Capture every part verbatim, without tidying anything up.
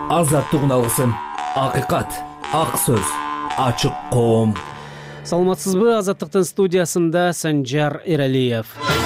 Азаттыгын алгысым. Акыйкат, ак сөз, ачык коом. Саламатсызбы? Азаттыктын студиясында Санжар Эралиев.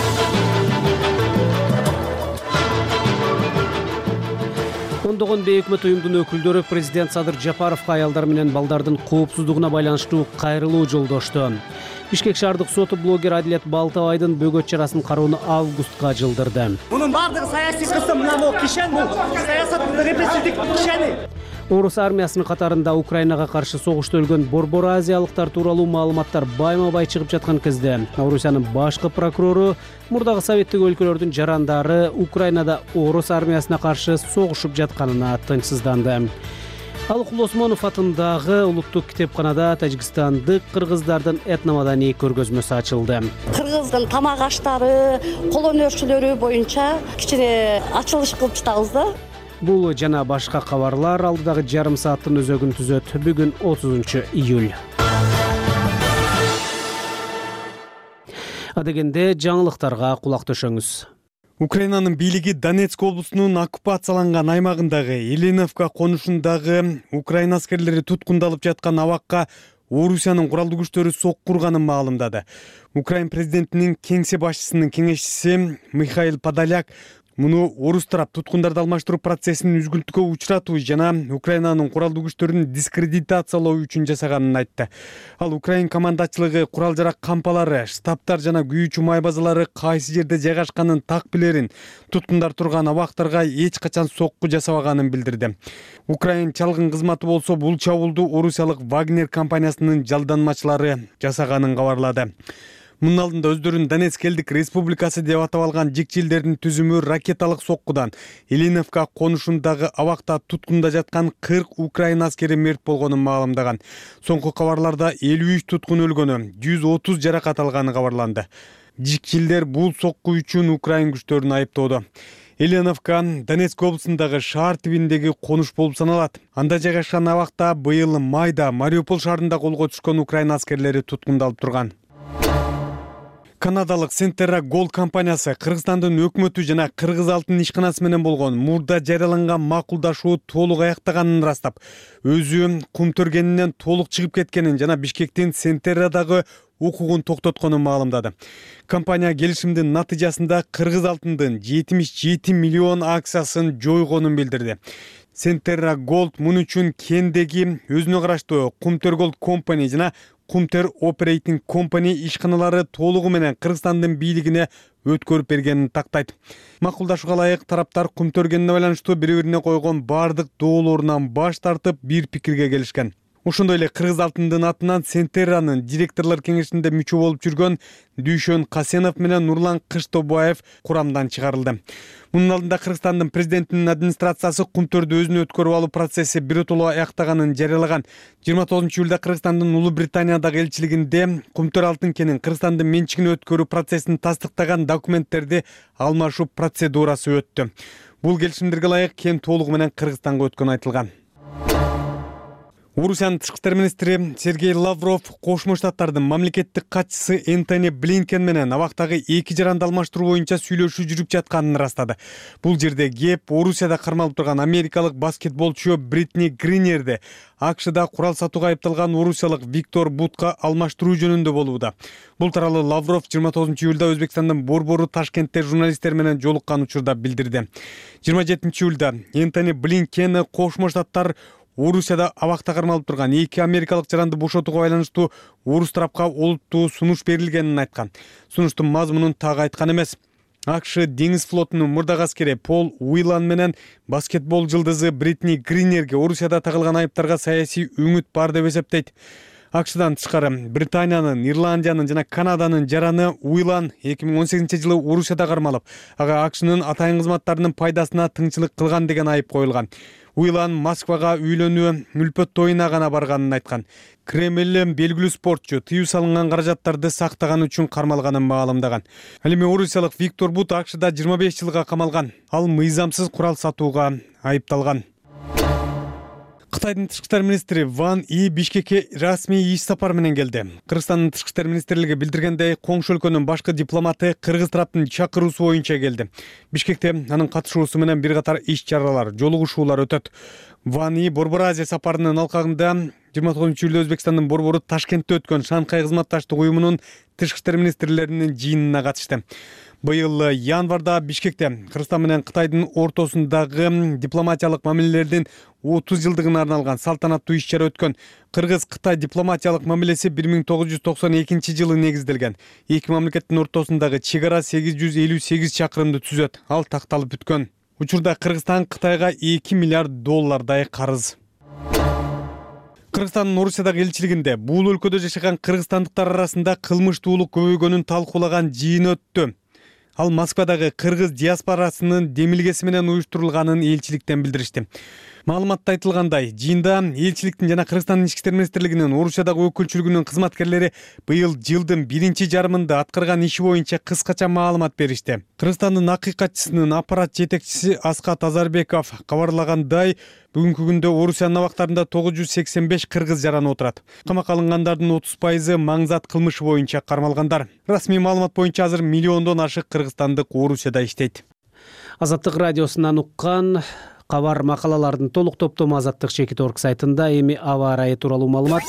Ондогон бейөкмөт уюмдун өкүлдөрү президент Садыр Жапаровго аялдар менен балдардын коопсуздугуна байланыштуу кайрылуу жолдошту. Бишкек шаардык соту блогер Адилет Балтабайдын бөгөт чарасын кароону августка жылдырды. Мунун баардыгы саясий кысым, мына бул кишен, бул саясаттын репрессивдик кишени. Орус армиясынын катарында Украинага каршы согушта өлгөн борбор азиялыктар тууралуу маалыматтар байма-бай чыгып жаткан кезде Орусиянын башкы прокурору мурдагы советтик өлкөлөрдүн жарандары Украинада орус армиясына каршы согушуп жатканына тынчсызданды. Алык Осмонов атындагы улуттук китепканада тажикстандык кыргыздардын этномаданий көргөзмөсү ачылды. Кыргыздын тамак аштары, кол өнөрчүлөрү боюнча кичине ачылыш кылып жатабыз да. Бул жана башка кабарлар алдыдагы жарым сааттын өзөгүн түзөт. Бүгүн отузунчу июль. Адегенде жаңылыктарга кулак төшөңүз. Украинанын бийлиги Донецк облусунун оккупацияланган аймагындагы Еленовка конушундагы Украина аскерлери туткундалып жаткан абакка Орусиянын куралдуу күчтөрү сокку урганын маалымдады. Украин президентинин кеңсе башчысынын кеңешчиси Михаил Подоляк муну орус тарап туткундарды алмаштыруу процессин үзгүлтүккө учуратуу жана Украинанын куралдуу күчтөрүн дискредитациялоо үчүн жасаганын айтты. Ал Украин командачылыгы курал жарак кампалары, штабтар жана күйүүчү май базалары кайсы жерде жайгашканын так билерин, туткундар турган абактарга эч качан сокку жасабаганын билдирди. Украин чалгын кызматы болсо бул чабуулду орусиялык Вагнер компаниясынын жалданмачылары жасаганын кабарлады. Мунун алдында өздөрүн Донецк элдик республикасы деп атап алган жикчилдердин түзүмү ракеталык соккудан Еленовка конушундагы абакта туткунда жаткан кырк Украина аскери мерт болгонун маалымдаган. Соңку кабарларда элүү үч туткун өлгөнү, жүз отуз жаракат алганы кабарланды. Жикчилдер бул сокку үчүн Украин күчтөрүн айыптоодо. Еленовка Донецк облусундагы шаар тибиндеги конуш болуп саналат. Анда жайгашкан абакта быйыл майда Мариуполь шаарында колго түшкөн Украина аскерлери туткундалып турган. Канадалык Сентерра Голд компаниясы Кыргызстандын өкмөтү жана Кыргыз алтын ишканасы менен болгон мурда жарыяланган макулдашуу толук аяктаганын ырастап, өзү кум төргенинен толук чыгып кеткенин жана Бишкектин Сентеррадагы укугун токтотконун маалымдады. Компания келишимдин натыйжасында Кыргыз алтындын жетимиш жети миллион акциясын жойгонун билдирди. Сентерра Голд мун үчүн кендеги өзүнө караштуу Кумтөр Голд Company жана Кумтөр Operating Company ишканалары толугу менен Кыргызстандын бийлигине өткөрүп бергенин тактайт. Макулдашууга ылайык тараптар Кумтөргенине байланыштуу бири-бирине койгон бардык доолорунан баш тартып бир пикирге келишкен. Ошондой эле Кыргыз алтындын атынан Сентерранын директорлор кеңешинде мүчө болуп жүргөн Дүйшөн Касенов менен Нурлан Кыштобаев курамдан чыгарылды. Мунун алдында Кыргызстандын президентинин администрациясы Кумтөрдү өзүнө өткөрүп алуу процесси биротоло аяктаганын жарыялаган. жыйырма тогузунчу июлда Кыргызстандын Улуу Британиядагы элчилигинде Кумтөр алтын кенин Кыргызстандын менчигине өткөрүү процессин тастыктаган документтерди алмашуу процедурасы өттү. Бул келишимдерге ылайык кен толугу менен Кыргызстанга өткөнү айтылган. Орусиянын тышкы иштер министри Сергей Лавров Кошмо Штаттардын мамлекеттик катчысы Энтони Блинкен менен абактагы эки жаранды алмаштыруу боюнча сүйлөшүү жүрүп жатканын ырастады. Бул жерде кеп Орусияда кармалып турган америкалык баскетболчу Бритни Гринерди АКШда курал сатууга айыпталган орусиялык Виктор Бутка алмаштыруу жөнүндө болууда. Бул тууралуу Лавров жыйырма тогузунчу июлда Өзбекстандын борбору Ташкентте журналисттер менен жолуккан учурда билдирди. жыйырма жетинчи июлда Энтони Блинкен Кошмо Штаттар Орусияда абакта кармалып турган эки америкалык жаранды бошотууга байланыштуу орус тарапка олуттуу сунуш берилгенин айткан. Сунуштун мазмунун так айткан эмес. АКШ деңиз флотунун мурдагы аскери Пол Уилан менен баскетбол жылдызы Бритни Гринерге Орусияда тагылган айыптарга саясий өңүт бар деп эсептейт. АКШдан тышкары Британиянын, Ирландиянын жана Канаданын жараны Уилан эки миң он сегизинчи жылы Орусияда кармалып, ага АКШнын атайын кызматтарынын пайдасына тыңчылык кылган деген айып коюлган. Уилан Москвага үйлөнүү мүлпөт тоюна гана барганын айткан. Кремль белгилүү спортчу тыюу салынган каражаттарды сактаган үчүн кармалганын маалымдаган. Ал эми орусиялык Виктор Бут АКШда жыйырма беш жылга камалган. Ал мыйзамсыз курал сатууга айыпталган. Кытайдын тышкы иштер министри Ван И Бишкекке расмий иш сапары менен келди. Кыргызстандын тышкы иштер министрлиги билдиргендей, коңшу өлкөнүн башкы дипломаты кыргыз тараптын чакыруусу боюнча келди. Бишкекте анын катышуусу менен бир катар иш чаралар, жолугушуулар өтөт. Ван И Борбор Азия сапарынын алкагында жыйырма тогузунчу июлда Өзбекстандын борбору Ташкентте өткөн Шанхай кызматташтык уюмунун тышкы иштер министрлеринин жыйынына катышты. Быйыл январда Бишкекте Кыргызстан менен Кытайдын ортосундагы дипломатиялык мамилелердин отуз жылдыгына арналган салтанаттуу иш чара өткөн. Кыргыз-Кытай дипломатиялык мамилеси бир миң тогуз жүз токсон экинчи жылы негизделген. Эки мамлекеттин ортосундагы чек ара сегиз жүз элүү сегиз чакырымды түзөт. Ал такталып бүткөн. Учурда Кыргызстан Кытайга эки миллиард доллардай карыз. Кыргызстандын Орусиядагы элчилигинде бул өлкөдө жашаган кыргызстандыктар арасында кылмыштуулук көбөйгөнүн талкуулаган жыйын өттү. Ал Москвадагы кыргыз диаспорасынын демилгеси менен уюштурулганын элчиликтен билдиришти. Маалыматта айтылгандай, жыйында элчиликтин жана Кыргызстандын ички иштер министрлигинин Орусиядагы өкүлчүлүгүнүн кызматкерлери быйыл жылдын биринчи жарымында аткарган иши боюнча кыскача маалымат беришти. Кыргызстандын акыйкатчысынын аппарат жетекчиси Аскат Азарбеков кабарлагандай, бүгүнкү күндө Орусиянын абактарында тогуз жүз сексен беш кыргыз жаранып отурат. Камакка алынгандардын отуз пайызы маңзат кылмышы боюнча кармалгандар. Расмий маалымат боюнча азыр миллиондон ашык кыргызстандык Орусияда иштейт. Азаттык радиосунан уккан кабар макалалардын толук топтому Азаттык чекит точка орг сайтында. Эми аба ырайы тууралуу маалымат.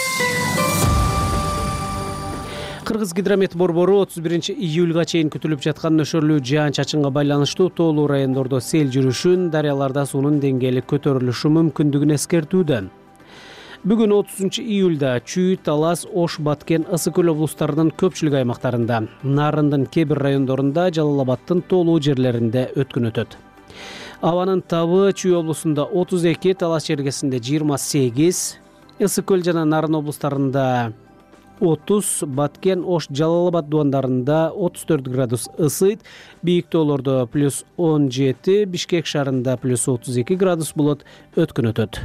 Кыргыз гидромет борбору отуз биринчи июлга чейин күтүлүп жаткан нөшөрлүү жаан-чачынга байланыштуу тоолуу райондордо сел жүрүшүн, дарыяларда суунун деңгээли көтөрүлүшү мүмкүндүгүн эскертүүдө. Бүгүн отузунчу июлда Чүй, Талас, Ош, Баткен, Ысык көл облустарынын көпчүлүк аймактарында, Нарындын кээ бир райондорунда, Жалал Абадтын тоолуу жерлеринде өткүн өтөт. Абанын табы Чүй облусунда отуз эки, Талас чергесинде жыйырма сегиз, Ысык көл жана Нарын облустарында отуз, Баткен, Ош, Жалал Абад дубандарында отуз төрт градус ысыйт, бийик тоолордо плюс он жети, Бишкек шаарында плюс отуз эки градус болот, өткүн өтөт.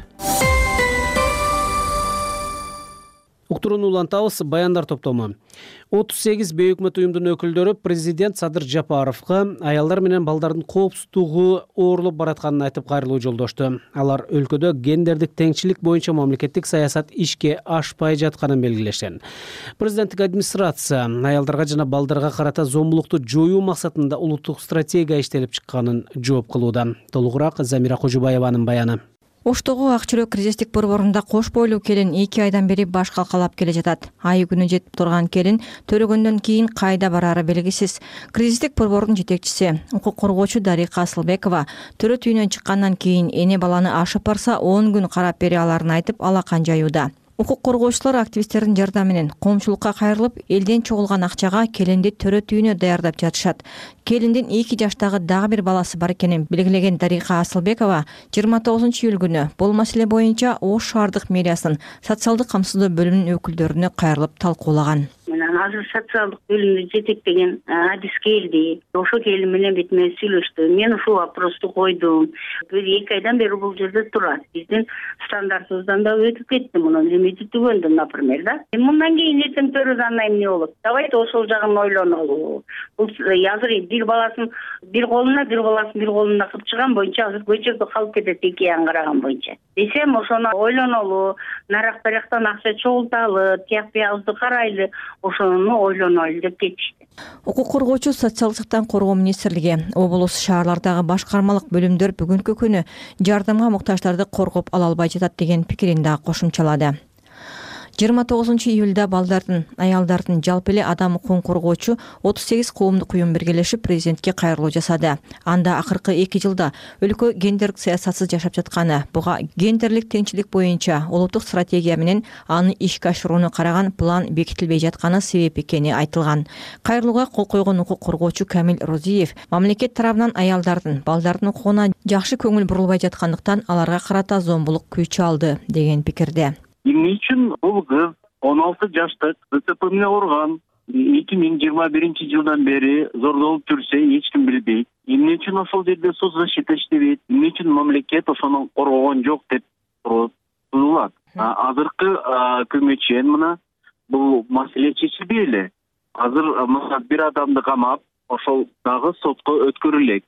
Уктурууну улантабыз, баяндар топтому. отуз сегиз бейөкмөт уюмдун өкүлдөрү президент Садыр Жапаровго аялдар менен балдардын коопсуздугу оорулуп баратканын айтып кайрылуу жолдошту. Алар өлкөдө гендердик теңчилик боюнча мамлекеттик саясат ишке ашпай жатканын белгилешкен. Президенттик администрация аялдарга жана балдарга карата зомбулукту жоюу максатында улуттук стратегия иштелип чыкканын жооп кылууда. Толугураак Замира Кожубаеванын баяны. Оштогу ак чүрөк кризистик борборунда кош бойлуу келин эки айдан бери баш калкалап келе жатат. Айы күнү жетип турган келин төрөгөндөн кийин кайда барары белгисиз. Кризистик борбордун жетекчиси, укук коргоочу Дарика Асылбекова төрө түйүнөн чыккандан кийин эне баланы ашып барса он күн карап бере аларын айтып алакан жаюуда. Укук коргоочулар активисттердин жардамы менен коомчулукка кайрылып, элден чогулган акчага келинди төрө түйүнө даярдап жатышат. Келиндин эки жаштагы дагы бир баласы бар экенин белгилеген Дарика Асылбекова жыйырма тогузунчу июль күнү бул маселе боюнча Ош шаардык мэриясынын социалдык камсыздоо бөлүмүнүн өкүлдөрүнө кайрылып талкуулаган. Азыр социалдык бөлүмдү жетектеген адис келди. Ошо келин менен бет менен сүйлөштү. Мен ушул вопросту койдум. Бир эки айдан бери бул жерде турат. Биздин стандартыбыздан да өтүп кетти мунун лимити түгөндү, например, да. Мындан кийин эртең төрөдөн эмне болот? Давайте ошол жагын ойлонолу. Бул азыр бир баласын бир колуна, бир баласын бир колуна кылып чыган боюнча азыр көчөдө калып кетет эки аян караган боюнча. Десем ошону ойлонолу, нарак барактан акча чогулталы, тияк биябызды карайлы. Ошону ойлонолу деп кетишти. Укук коргоочу социалдык жактан коргоо министрлиги облус шаарлардагы башкармалык бөлүмдөр бүгүнкү күнү жардамга муктаждарды коргоп ала албай жатат деген пикирин да кошумчалады. жыйырма тогузунчу июлда балдардын, аялдардын жалпы эле адам укугун коргоочу отуз сегиз коомдук уюм биргелешип президентке кайрылуу жасады. Анда акыркы эки жылда өлкө гендерлик саясатсыз жашап жатканы, буга гендерлик теңчилик боюнча улуттук стратегия менен аны ишке ашырууну караган план бекитилбей жатканы себеп экени айтылган. Кайрылууга кол койгон укук коргоочу Камил Розиев мамлекет тарабынан аялдардын, балдардын укугуна жакшы көңүл бурулбай жаткандыктан аларга карата зомбулук күч алды деген пикирде. Эмне үчүн бул кыз он алты жаштык ДЦП менен ооруган, эки миң жыйырма биринчи жылдан бери зордолуп жүрсө эч ким билбейт. Эмне үчүн ошол жерде соцзащита иштебейт? Эмне үчүн мамлекет ошону коргогон жок деп турулат? Азыркы күнгө чейин мына бул маселе чечилбей эле. Азыр мына бир адамды камап, ошол дагы сотко өткөрүлөк.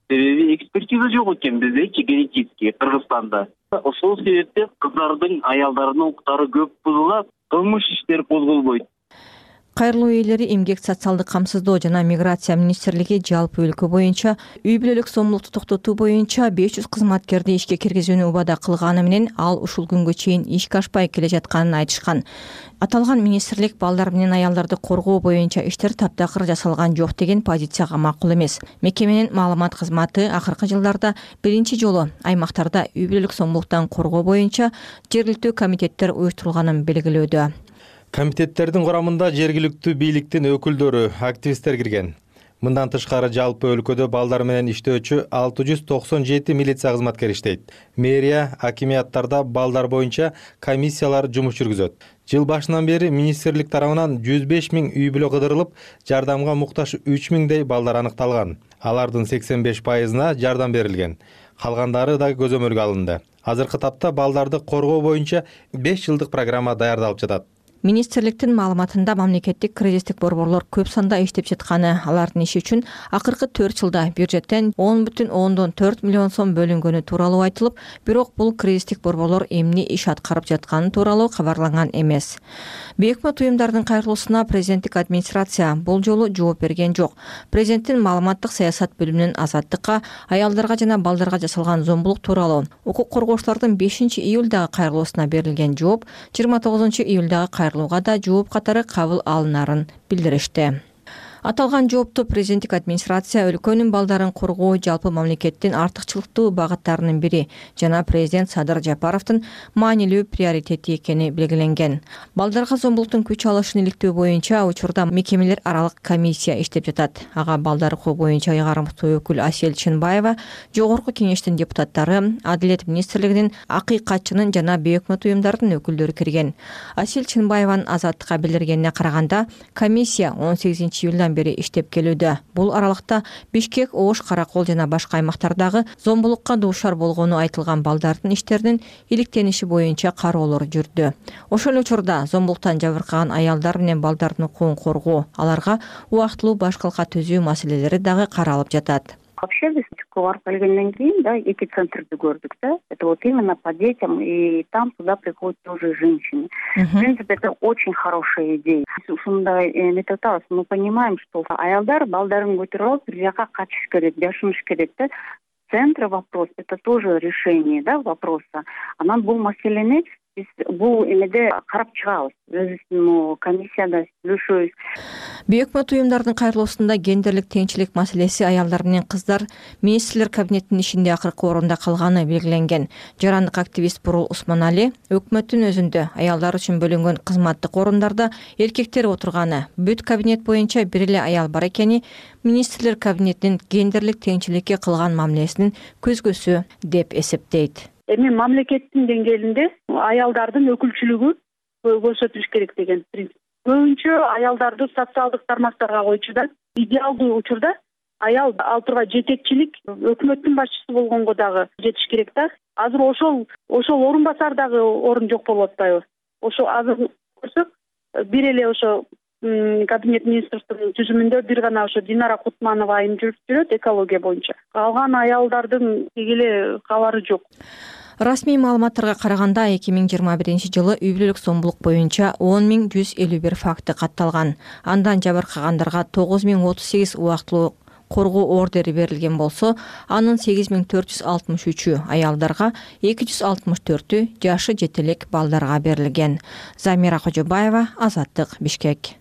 Себеби экспертиза жок экен биздечи, генетический Кыргызстанда. Ошол себептен кыздардын, аялдардын укуктары көп бузулат, кылмыш иштери козголбойт. Кайрылуу ээлери эмгек социалдык камсыздоо жана миграция министрлиги жалпы өлкө боюнча үй бүлөлүк зомбулукту токтотуу боюнча беш жүз кызматкерди ишке киргизүүнү убада кылганы менен ал ушул күнгө чейин ишке ашпай келе жатканын айтышкан. Аталган министрлик балдар менен аялдарды коргоо боюнча иштер таптакыр жасалган жок деген позицияга макул эмес. Мекеменин маалымат кызматы акыркы жылдарда биринчи жолу аймактарда үй бүлөлүк зомбулуктан коргоо боюнча жергиликтүү комитеттер уюштурулганын белгилөөдө. Комитеттердин курамында жергиликтүү бийликтин өкүлдөрү, активисттер кирген. Мындан тышкары жалпы өлкөдө балдар менен иштөөчү алты жүз токсон жети милиция кызматкери иштейт. Мэрия, акимияттарда балдар боюнча комиссиялар жумуш жүргүзөт. Жыл башынан бери министрлик тарабынан жүз беш миң үй бүлө кыдырылып, жардамга муктаж үч миңдей балдар аныкталган. Алардын сексен беш пайызына жардам берилген. Калгандары да көзөмөлгө алынды. Азыркы тапта балдарды коргоо боюнча беш жылдык программа даярдалып жатат. Министрликтин маалыматында мамлекеттик кризистик борборлор көп санда иштеп жатканы, алардын иши үчүн акыркы төрт жылда бюджеттен он бүтүн ондон төрт миллион сом бөлүнгөнү тууралуу айтылып, бирок бул кризистик борборлор эмне иш аткарып жатканы тууралуу кабарланган эмес. Бейөкмөт уюмдардын кайрылуусуна президенттик администрация бул жолу жооп берген жок. Президенттин маалыматтык саясат бөлүмүнүн азаттыкка, аялдарга жана балдарга жасалган зомбулук тууралуу укук коргоочулардын бешинчи июлдагы кайрылуусуна берилген жооп жыйырма тогузунчу июлдагы кайрылууга да жооп катары кабыл алынарын билдиришти. Аталган жоопту президенттик администрация өлкөнүн балдарын коргоо жалпы мамлекеттин артыкчылыктуу багыттарынын бири жана президент Садыр Жапаровдун маанилүү приоритети экени белгиленген. Балдарга зомбулуктун күч алышын иликтөө боюнча учурда мекемелер аралык комиссия иштеп жатат. Ага балдар укугу боюнча ыйгарымдуу өкүл Асель Чынбаева, жогорку кеңештин депутаттары, Адилет министрлигинин, акыйкатчынын жана бейөкмөт уюмдардын өкүлдөрү кирген. Асель Чынбаеванын азаттыкка билдиргенине караганда, комиссия он сегизинчи июлдан бери иштеп келүүдө. Бул аралыкта Бишкек, Ош, Каракол жана башка аймактардагы зомбулукка дуушар болгону айтылган балдардын иштеринин иликтениши боюнча кароолор жүрдү. Ошол учурда зомбулуктан жабыркаган аялдар менен балдардын укугун коргоо, аларга убактылуу баш калка түзүү маселелери дагы каралып жатат. Вообще без барып келгенден кийин, да, эки центрди көрдүк, да. Это вот именно по детям, и там туда приходят тоже женщины. Uh-huh. В принципе, это очень хорошая идея. Ушундай методтабыз, мы понимаем, что аялдар балдарын көтөрүп алып бир жака качыш керек, жашыныш керек, да. Центр вопрос, это тоже решение, да, вопроса. Анан бул маселени биз бул эмеде карап чыгабыз. Өзүбүздүн комиссияда сүйлөшөбүз. Бейөкмөт уюмдардын кайрылуусунда гендерлик теңчилик маселеси аялдар менен кыздар министрлер кабинетинин ишинде акыркы орунда калганы белгиленген. Жарандык активист Бурул Усманали өкмөттүн өзүндө аялдар үчүн бөлүнгөн кызматтык орундарда эркектер отурганы, бүт кабинет боюнча бир эле аял бар экени министрлер кабинетинин гендерлик теңчиликке кылган мамилесинин көзгөсү деп эсептейт. Эми мамлекеттин деңгээлинде аялдардын өкүлчүлүгү көрсөтүлүш керек деген принцип. Көбүнчө аялдарды социалдык тармактарга койчу да. Идеалдуу учурда аял ал тургай жетекчилик өкмөттүн башчысы болгонго дагы жетиш керек да. Азыр ошол ошол орун басар дагы орун жок болуп атпайбы? Ошо азыр көрсөк, бир эле ошо кабинет министрлигинин түзүмүндө бир гана ошо Динара Кутманова айым жүрүп жүрөт экология боюнча. Калган аялдардын эле кабары жок. Расмий маалыматтарга караганда эки миң жыйырма биринчи жылы үй бүлөлүк зомбулук боюнча он миң жүз элүү бир факты катталган. Андан жабыркагандарга тогуз миң отуз сегиз убактылуу коргоо ордери берилген болсо, анын сегиз миң төрт жүз алтымыш үчү аялдарга, эки жүз алтымыш төртү жашы жете элек балдарга берилген. Замира Кожобаева, Азаттык, Бишкек.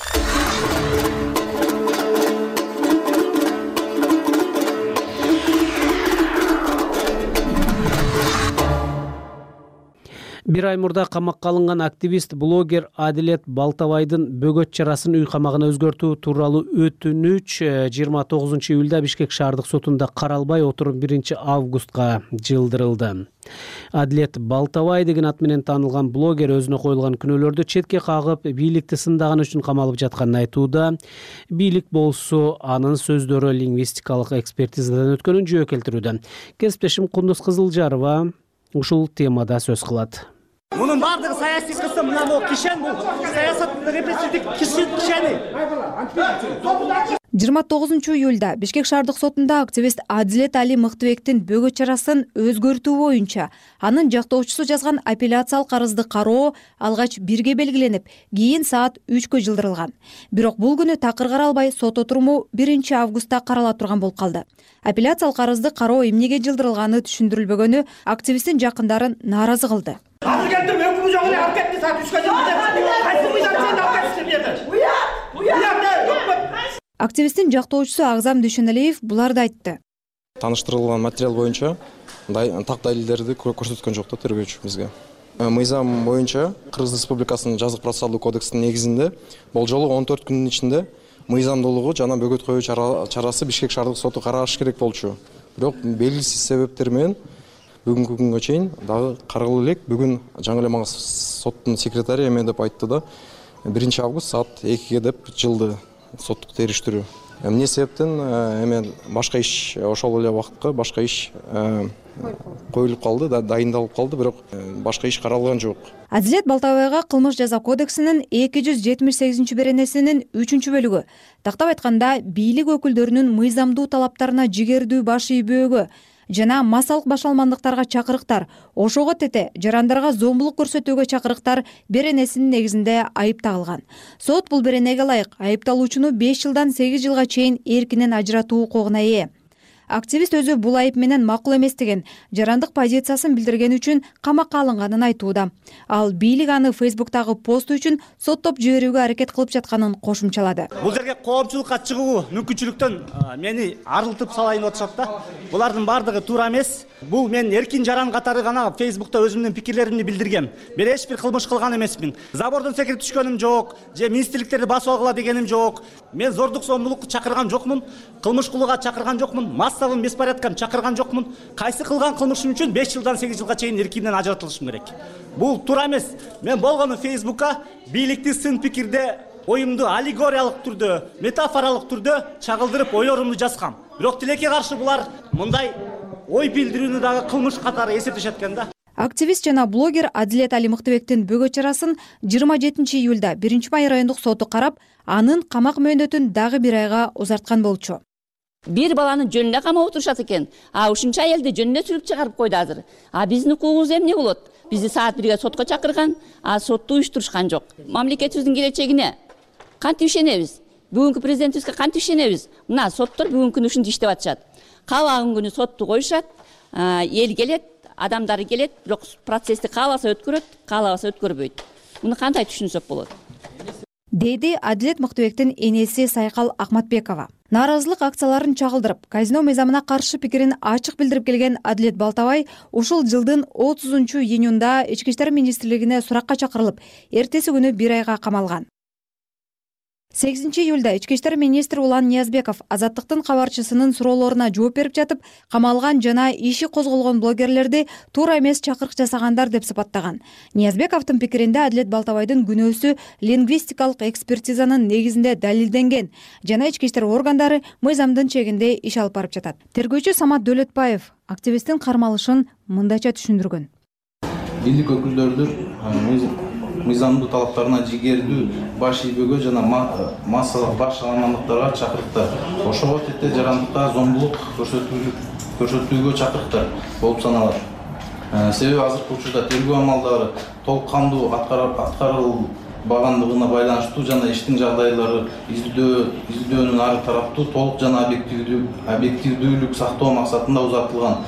Бир ай мурда камакка алынган активист блогер Адилет Балтабайдын бөгөт чарасын үй камагына өзгөртүү тууралуу өтүнүч жыйырма тогузунчу июлда Бишкек шаардык сотунда каралбай отуруп биринчи августка жылдырылды. Адилет Балтабай деген ат менен таанылган блогер өзүнө коюлган күнөөлөрдү четке кагып, бийликти сындаганы үчүн камалып жатканын айтууда. Бийлик болсо анын сөздөрү лингвистикалык экспертизадан өткөнүн жөө келтирүүдө. Кесиптешим Кундуз Кызылжарова ушул темада сөз кылат. Мунун бардыгы саясий кысым, мына могу кишен бул саясат репрессивдик кишени. жыйырма тогузунчу июлда Бишкек шаардык сотунда активист Адилет Али Мыктыбектин бөгөт чарасын өзгөртүү боюнча анын жактоочусу жазган апелляциялык арызды кароо алгач бирге белгиленип, кийин саат үчкө жылдырылган. Бирок бул күнү такыр каралбай сот отуруму биринчи августта карала турган болуп калды. Апелляциялык арызды кароо эмнеге жылдырылганы түшүндүрүлбөгөнү активисттин жакындарын нааразы кылды. Азыр келдим, өкүмү жок эле алып кетти, саат үчкө жылдырды. Кайсы мыйзам сени алып кетти деп берди. Уят, уят. Активисттин жактоочусу Агзам Дүйшөналиев буларды айтты. Таныштырылган материал боюнча так далилдерди көрсөткөн жок да тергөөчү бизге. Мыйзам боюнча Кыргыз Республикасынын жазык процессуалдык кодексинин негизинде болжолу он төрт күндүн ичинде мыйзамдуулугу жана бөгөт коюу чарасы Бишкек шаардык соту карашы керек болчу. Бирок белгисиз себептер менен бүгүнкү күнгө чейин дагы каралып элек. Бүгүн жаңы эле мага соттун секретарю эме деп айтты да, биринчи август саат экиге деп жылды соттук териштирүү. Эмне себептен эме башка иш ошол эле убакытка башка иш коюлуп калды, дайындалып калды, бирок башка иш каралган жок. Адилет Балтабайга кылмыш жаза кодексинин эки жүз жетимиш сегизинчи беренесинин үчүнчү бөлүгү, тактап айтканда бийлик өкүлдөрүнүн мыйзамдуу талаптарына жигердүү баш ийбөөгө жана массалык башалмандыктарга чакырыктар, ошого тете жарандарга зомбулук көрсөтүүгө чакырыктар беренесинин негизинде айып тагылган. Сот бул беренеге ылайык айыпталуучуну беш жылдан сегиз жылга чейин эркинен ажыратуу укугуна ээ. Активист өзү бул айып менен макул эмес деген жарандык позициясын билдиргени үчүн камакка алынганын айтууда. Ал бийлик аны Фейсбуктагы посту үчүн соттоп жиберүүгө аракет кылып жатканын кошумчалады. Бул жерге коомчулукка чыгуу мүмкүнчүлүктөн мени арылтып салайын деп атышат да. Булардын бардыгы туура эмес. Бул мен эркин жаран катары гана Фейсбукта өзүмдүн пикирлеримди билдиргем. Мен эч бир кылмыш кылган эмесмин. Забордон секирип түшкөнүм жок, же министрликтерди басып алгыла дегеним жок. Мен зордук зомбулукка чакырган жокмун, кылмыш кылууга чакырган жокмун, массовый беспорядкам чакырган жокмун. Кайсы кылган кылмышым үчүн беш жылдан сегиз жылга чейин эркинен ажыратылышым керек. Бул туура эмес. Мен болгону Фейсбукка бийликти сын пикирде оюмду аллегориялык түрдө, метафоралык түрдө чагылдырып ойлорумду жазгам. Бирок тилекке каршы булар мындай ой билдирүүнү дагы кылмыш катары эсептешет экен да. Активист жана блогер Адилет Али Мыктыбектин бөгөт чарасын жыйырма жетинчи июлда биринчи май райондук соту карап, анын камак мөөнөтүн дагы бир айга узарткан болчу. Бир баланы жөнүнө камап отурушат экен. А ушунча аялды жөнүнө сүрүп чыгарып койду азыр. А биздин укугубуз эмне болот? Бизди саат бирге сотко чакырган, а сотту уюштурушкан жок. Мамлекетибиздин келечегине кантип ишенебиз? Бүгүнкү президентибизге кантип ишенебиз? Мына соттор бүгүнкү күнү ушинтип иштеп атышат. Каалаган күнү сотту коюшат, эл келет, адамдары келет, бирок процессти кааласа өткөрөт, каалабаса өткөрбөйт. Муну кандай түшүнсөк болот? Деди Адилет Мыктыбектин энеси Сайкал Акматбекова. Нааразылык акцияларын чагылдырып, казино мыйзамына каршы пикирин ачык билдирип келген Адилет Балтабай ушул жылдын отузунчу июнунда Ички иштер министрлигине суракка чакырылып, эртеси күнү бир айга камалган. сегизинчи июлда Ички иштер министри Улан Ниязбеков Азаттыктын кабарчысынын суроолоруна жооп берип жатып, камалган жана иши козголгон блогерлерди туура эмес чакырык жасагандар деп сыпаттаган. Ниязбековдун пикиринде Адилет Балтабайдын күнөөсү лингвистикалык экспертизанын негизинде далилденген жана ички иштер органдары мыйзамдын чегинде иш алып барып жатат. Тергөөчү Самат Дөөлөтбаев активисттин кармалышын мындайча түшүндүргөн. Бийлик өкүлдөрү мыйзамдуу талаптарына жигердүү баш ийбөөгө жана массалык башаламандыктарга чакырыктар, ошого тете жарандыкка зомбулук көрсөтүүгө чакырыктар болуп саналат. Себеби азыркы учурда тергөө амалдары толук кандуу аткарылбагандыгына байланыштуу жана иштин жагдайлары изилдөөнүн ар тараптуу толук жана объективдүүлүк сактоо максатында узартылган.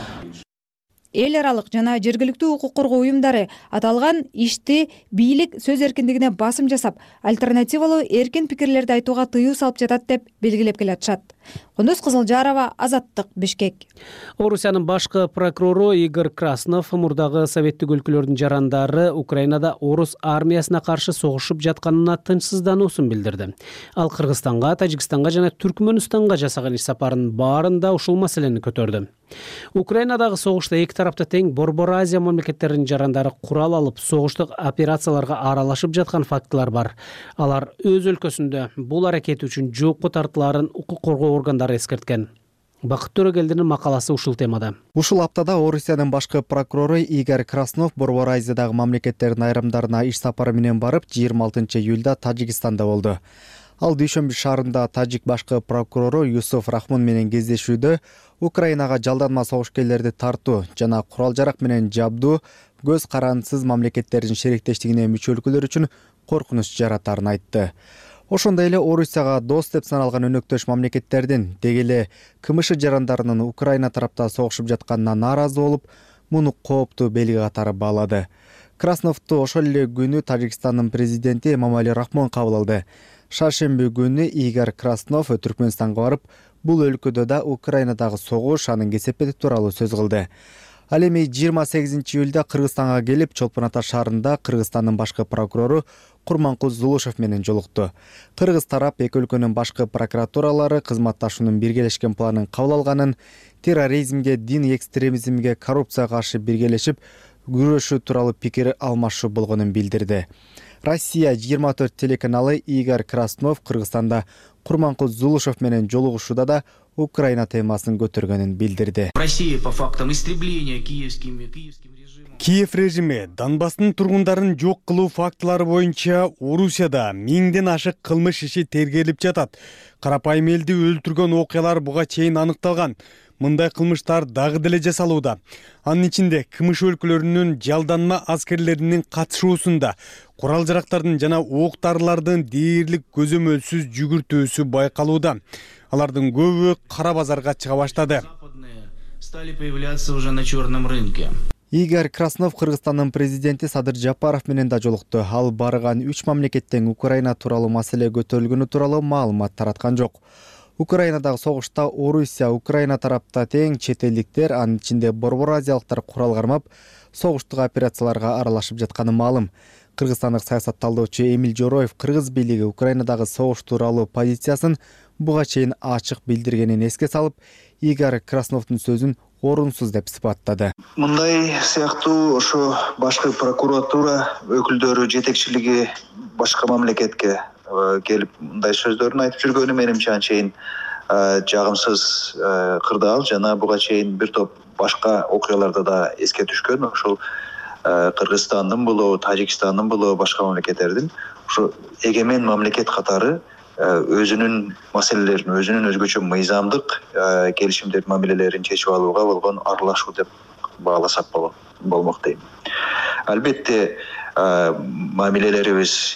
Эл аралык жана жергиликтүү укук коргоо уюмдары аталган ишти бийлик сөз эркиндигине басым жасап, альтернативалуу эркин пикирлерди айтууга тыюу салып жатат деп белгилеп келатышат. Кундуз Кызылжарова, Азаттык, Бишкек. Орусиянын башкы прокурору Игорь Краснов мурдагы советтик өлкөлөрдүн жарандары Украинада орус армиясына каршы согушуп жатканына тынчсыздануусун билдирди. Ал Кыргызстанга, Тажикстанга жана Түркмөнстанга жасаган иш сапарынын баарында ушул маселени көтөрдү. Украинадагы согушта эки тарапта тең Борбор Азия мамлекеттеринин жарандары курал алып, согуштук операцияларга аралашып жаткан фактылар бар. Алар өз өлкөсүндө бул аракет үчүн жоопко тартылаарын укук коргоо органдары эскерткен. Бакыт Төрөгелдинин макаласы ушул темада. Ушул аптада Орусиянын башкы прокурору Игорь Краснов Борбор Азиядагы мамлекеттердин айрымдарына иш сапары менен барып, жыйырма алтынчы июлда Тажикстанда болду. Ал Дүйшөмбү шаарында тажик башкы прокурору Юсуф Рахмон менен кездешүүдө Украинага жалданма согушкерлерди тартуу жана курал жарак менен жабдуу көз карандысыз мамлекеттердин шериктештигине мүчө өлкөлөр үчүн коркунуч жаратарын айтты. Ошондой эле Орусияга дос деп саналган өнөктөш мамлекеттердин деги эле КМШ жарандарынын Украина тарапта согушуп жатканына нааразы болуп, муну кооптуу белги катары баалады. Красновду ошол эле күнү Тажикстандын президенти Эмомали Рахмон кабыл алды. Шаршемби күнү Игорь Краснов Түркмөнстанга барып, бул өлкөдө да Украинадагы согуш анын кесепети тууралуу сөз кылды. Ал эми жыйырма сегизинчи июлда Кыргызстанга келип, Чолпон Ата шаарында Кыргызстандын башкы прокурору Курманкул Зулушев менен жолукту. Кыргыз тарап эки өлкөнүн башкы прокуратуралары кызматташуунун биргелешкен планын кабыл алганын, терроризмге, дин экстремизмге, коррупцияга каршы биргелешип күрөшүү тууралуу пикир алмашуу болгонун билдирди. Россия жыйырма төрт телеканалы Игорь Краснов Кыргызстанда Курманкул Зулушев менен жолугушууда да Украина темасын көтөргөнүн билдирди. Россия по фактам истребления киевскими киевским режимом. Киев режими Донбасстын тургундарын жок кылуу фактылары боюнча Орусияда миңден ашык кылмыш иши тергелип жатат. Карапайым элди өлтүргөн окуялар буга чейин аныкталган. Мындай кылмыштар дагы деле жасалууда. Анын ичинде КМШ өлкөлөрүнүн жалданма аскерлеринин катышуусунда курал жарактардын жана ок дарылардын дээрлик көзөмөлсүз жүгүртүүсү байкалууда. Алардын көбү кара базарга чыга баштады. Стали появляться уже на черном рынке. Игорь Краснов Кыргызстандын президенти Садыр Жапаров менен да жолукту. Ал барган үч мамлекеттен Украина тууралуу маселе көтөрүлгөнү тууралуу маалымат тараткан жок. Украинадагы согушта Орусия, Украина тарапта тең чет элдиктер, анын ичинде борбор азиялыктар курал кармап, согуштук операцияларга аралашып жатканы маалым. Кыргызстандык саясатталдоочу Эмил Жороев Кыргыз бийлиги Украинадагы согуш тууралуу позициясын буга чейин ачык билдиргенин эске салып, Игорь Красновдун сөзүн орунсуз деп сыпаттады. Мындай сыяктуу ошо башкы прокуратура өкүлдөрү жетекчилиги башка мамлекетке келип мындай сөздөрүн айтып жүргөнү менимче анчейин жагымсыз кырдаал жана буга чейин бир топ башка окуяларда да эске түшкөн. Ошол Кыргызстандын болобу, Тажикстандын болобу, башка мамлекеттердин ошо эгемен мамлекет катары өзүнүн маселелерин, өзүнүн өзгөчө мыйзамдык келишимдердин мамилелерин чечип алууга болгон аралашуу деп бааласак болмок дейм. Албетте мамилелерибиз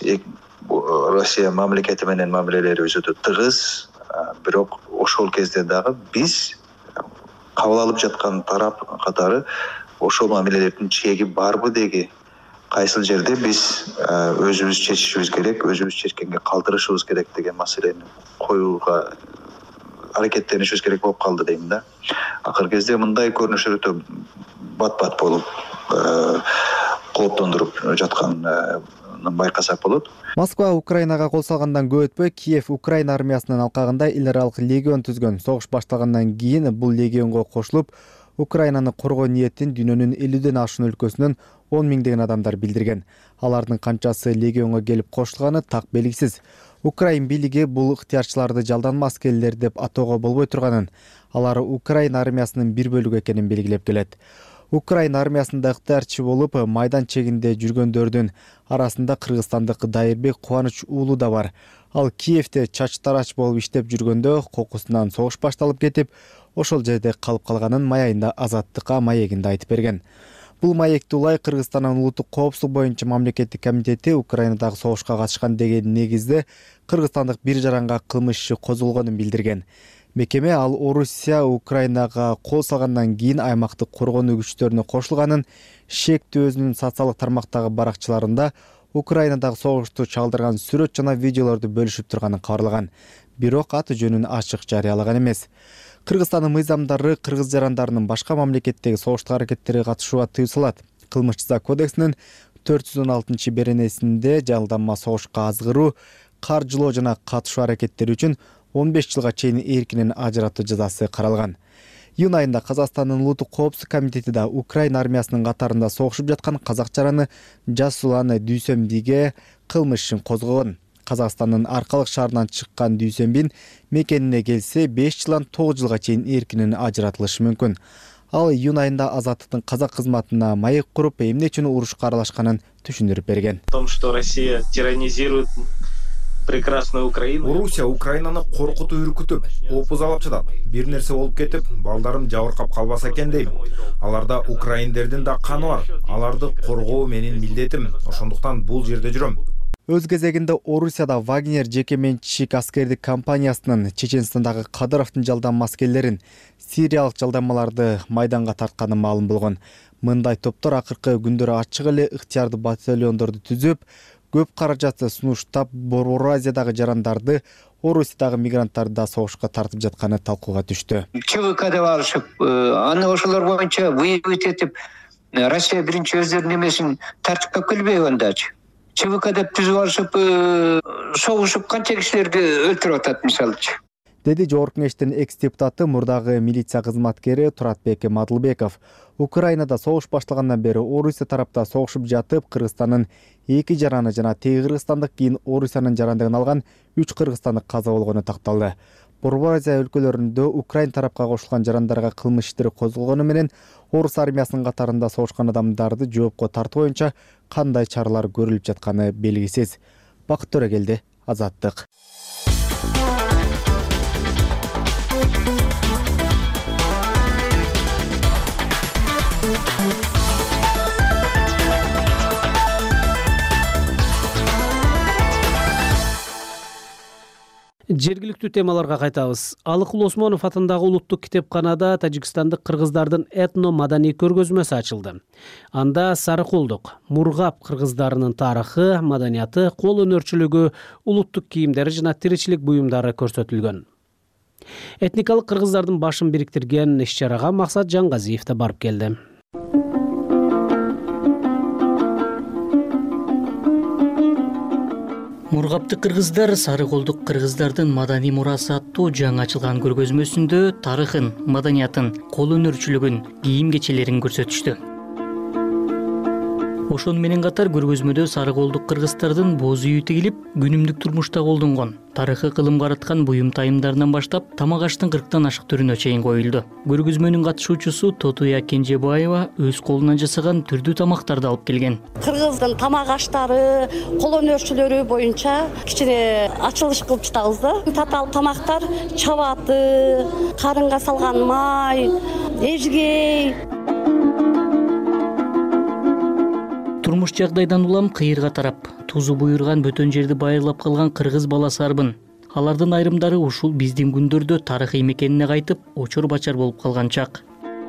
Россия мамлекети менен мамилелерибиз өтө тыгыз, бирок ошол кезде дагы биз кабыл алып жаткан тарап катары ошол мамилелердин чеги барбы деги кайсыл жерде биз өзүбүз чечишибиз керек, өзүбүз чечкенге калтырышыбыз керек деген маселени коюуга аракеттенишибиз керек болуп калды дейм да. Акыркы кезде мындай көрүнүштөр өтө бат-бат болуп кооптондуруп жатканын байкасак болот. Москва Украинага кол салгандан көп өтпөй Киев Украина армиясынын алкагында эл аралык легион түзгөн. Согуш башталгандан кийин бул легионго кошулуп, Украинаны коргоо ниетин дүйнөнүн элүүдөн ашуун өлкөсүнөн он миңдеген адамдар билдирген. Алардын канчасы легионго келип кошулганы так белгисиз. Украин бийлиги бул ыктыярчыларды жалданма аскерлер деп атоого болбой турганын, алар Украина армиясынын бир бөлүгү экенин белгилеп келет. Украина армиясында ыктыярчы болуп, майдан чегинде жүргөндөрдүн арасында кыргызстандык Дайырбек Кубаныч уулу да бар. Ал Киевде чач-тарач болуп иштеп жүргөндө кокусунан согуш башталып кетип, ошол жерде калып калганын май айында Азаттыкка маегинде айтып берген. Бул маекти улай Кыргызстандын улуттук коопсуздук боюнча мамлекеттик комитети Украинадагы согушка катышкан деген негизде кыргызстандык бир жаранга кылмыш иши козголгонун билдирген. Мекеме ал Орусия Украинага кол салгандан кийин аймактык коргонуу күчтөрүнө кошулганын, шектүү өзүнүн социалдык тармактагы баракчаларында Украинадагы согушту чалдырган сүрөт жана видеолорду бөлүшүп турганын кабарлаган. Бирок аты жөнүн ачык жарыялаган эмес. Кыргызстандын мыйзамдары кыргыз жарандарынын башка мамлекеттеги согуштук аракеттерге катышууга тыюу салат. Кылмыш жаза кодексинин төрт жүз он алтынчы беренесинде жалданма согушка азгыруу, каржылоо жана катышуу аракеттери үчүн он беш жылга чейин эркинен ажыратуу жазасы каралган. Июнь айында Казакстандын улуттук коопсуздук комитети да Украина армиясынын катарында согушуп жаткан казак жараны Жасулан Дүйсөмбиге кылмыш ишин козгогон. Казакстандын Аркалык шаарынан чыккан Дүйсөмбин мекенине келсе беш жылдан тогуз жылга чейин эркинен ажыратылышы мүмкүн. Ал июнь айында Азаттыктын казак кызматына маек куруп, эмне үчүн урушка аралашканын түшүндүрүп берген. В том, что Россия тиранизирует прекрасная Украина. Орусия Украинаны коркутуп үркүтүп, опузалап жатат. Бир нерсе болуп кетип, балдарым жабыркап калбаса экен дейм. Аларда украиндердин да каны бар. Аларды коргоо менин милдетим. Ошондуктан бул жерде жүрөм. Өз кезегинде Орусияда Вагнер жеке менчик аскердик компаниясынын Чеченстандагы Кадыровдун жалданма аскерлерин, сириялык жалданмаларды майданга тартканы маалым болгон. Мындай топтор акыркы күндөрү ачык эле ыктыярдуу батальондорду түзүп, көп каражатты сунуштап Борбор Азиядагы жарандарды, Орусиядагы мигранттарды да согушка тартып жатканы талкууга түштү. ЧВК деп алышып, аны ошолор боюнча выявить этип, Россия биринчи өздөрүнүн эмесин тартипке келбейби андачы? ЧВК деп түзүп алышып, согушуп канча кишилерди өлтүрүп атат мисалычы. Деди Жогорку Кеңештин экс-депутаты, мурдагы милиция кызматкери Туратбек Мадылбеков. Украинада согуш башталгандан бери Орусия тарапта согушуп жатып, Кыргызстандын эки жараны жана теги кыргызстандык кийин Орусиянын жарандыгын алган үч кыргызстандык каза болгону такталды. Борбор Азия өлкөлөрүндө Украин тарапка кошулган жарандарга кылмыш иштери козголгону менен Орус армиясынын катарында согушкан адамдарды жоопко тартуу боюнча кандай чаралар көрүлүп жатканы белгисиз. Бакыт Төрөгелди, Азаттык. Жергиликтүү темаларга кайтабыз. Алыкул Осмонов атындагы улуттук китепканада тажикстандык кыргыздардын этно-маданий көргөзмөсү ачылды. Анда Сарыкулдук, Мургап кыргыздарынын тарыхы, маданияты, кол өнөрчүлүгү, улуттук кийимдери жана тиричилик буюмдары көрсөтүлгөн. Этникалык кыргыздардын башын бириктирген иш-чарага Максат Жангазиев да барып келди. Мургапты кыргыздар Сарыкулдук кыргыздардын маданий мурасы аттуу жаңы ачылган көргөзмөсүндө тарыхын, маданиятын, кол өнөрчүлүгүн, кийим кечелерин көрсөтүштү. Ошону менен катар көргөзмөдө Сарыкулдук кыргыздардын боз үйү тигилип, күнүмдүк турмушта колдонгон, тарыхы кылымга араткан буюм тайымдарынан баштап тамак аштын кырктан ашык түрүнө чейин коюлду. Көргөзмөнүн катышуучусу Тотуя Кенжебаева өз колунан жасаган түрдүү тамактарды алып келген. Кыргыздын тамак аштары, кол өнөрчүлөрү боюнча кичине ачылыш кылып жатабыз да. Татаал тамактар чабаты, карынга салган май, эжгей. Турмуш жагдайдан улам кыйырга тарап, тузу буйрган бөтөн жерди байырлап калган кыргыз баласы арбын. Алардын айрымдары ушул биздин күндөрдө тарыхый мекенине кайтып, очор-бачар болуп калган чак.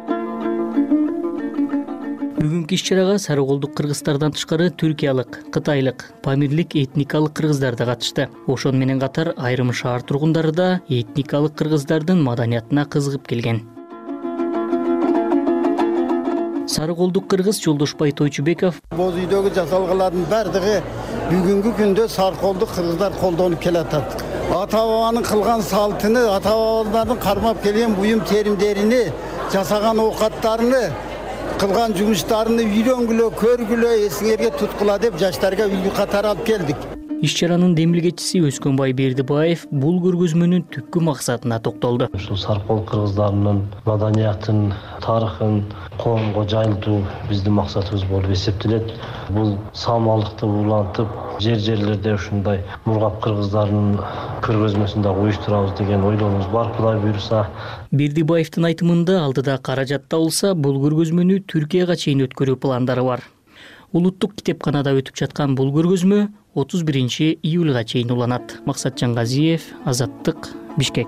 Бүгүнкү иш-чарага Сарыкулдук кыргыздардан тышкары түркиялык, кытайлык, памирлик этникалык кыргыздар да катышты. Ошону менен катар айрым шаар тургундары да этникалык кыргыздардын маданиятына кызыгып келген. Сарыкулдук кыргыз Жолдошбай Тойчубеков: Боз үйдөгү жасалгалардын бардыгы бүгүнкү күндө Сарыкулдук кыргыздар колдонуп келатат. Ата бабанын кылган салтыны, ата бабалардын кармап келген буюм теримдерини, жасаган оокаттарыны, кылган жумуштарыны үйрөнгүлө, көргүлө, эсиңерге туткула деп жаштарга үлгү катары алып келдик. Иш-чаранын демилгечиси Өскөнбай Бердибаев бул көргөзмөнүн түпкү максатына токтолду. Ушул Сарыкулдук кыргыздарынын маданиятын, тарыхын коомго жайылтуу биздин максатыбыз болуп эсептелет. Бул саамалыкты улантып, жер-жерлерде ушундай Мургап кыргыздарынын көргөзмөсүн дагы уюштурабыз деген ойлорубуз бар, Кудай буйруса. Бердибаевдин айтымында алдыда каражат табылса, бул көргөзмөнү Түркияга чейин өткөрүү пландары бар. Улуттук китепканада өтүп жаткан бул көргөзмө отуз биринчи июлга чейин уланат. Максат Жангазиев, Азаттык, Бишкек.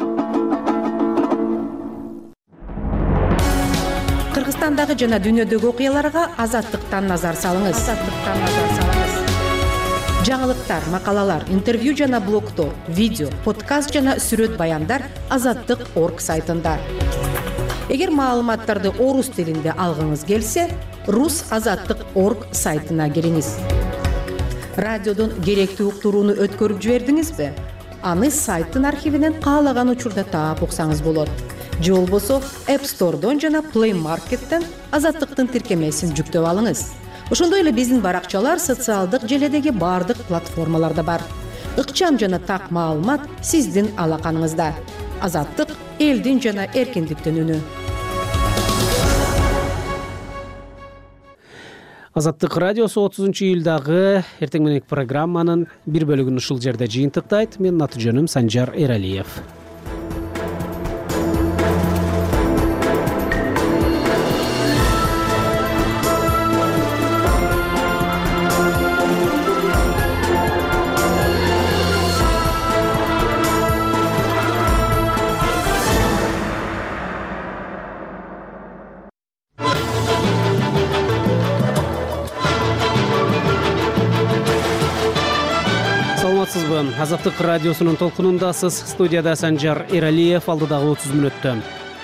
Кыргызстандагы жана дүйнөдөгү окуяларга Азаттыктан назар салыңыз. Азаттыктан назар салыңыз. Жаңылыктар, макалалар, интервью жана блогтор, видео, подкаст жана сүрөт баяндар азаттык точка орг сайтында. Эгер маалыматтарды орус тилинде алгыңыз келсе, рус азаттык точка орг сайтына кириңиз. Радиодон керектүү уктурууну өткөрүп жибердиңизби? Аны сайттын архивинен каалаган учурда таап уксаңыз болот. Же болбосо App Store'дон жана Play Market'тен Азаттыктын тиркемесин жүктөп алыңыз. Ошондой эле биздин баракчалар социалдык желедеги бардык платформаларда бар. Ыкчам жана так маалымат сиздин алаканыңызда. Азаттык элдин жана эркиндиктин үнү. Азаттык радиосу отузунчу июлдагы эртең мененки программанын бир бөлүгүн ушул жерде жыйынтыктайт. Менин аты жөнүм Санжар Эралиев. Азаттык радиосунун толкунундасыз. Студияда Санжар Эралиев, алдыдагы отуз мүнөттө.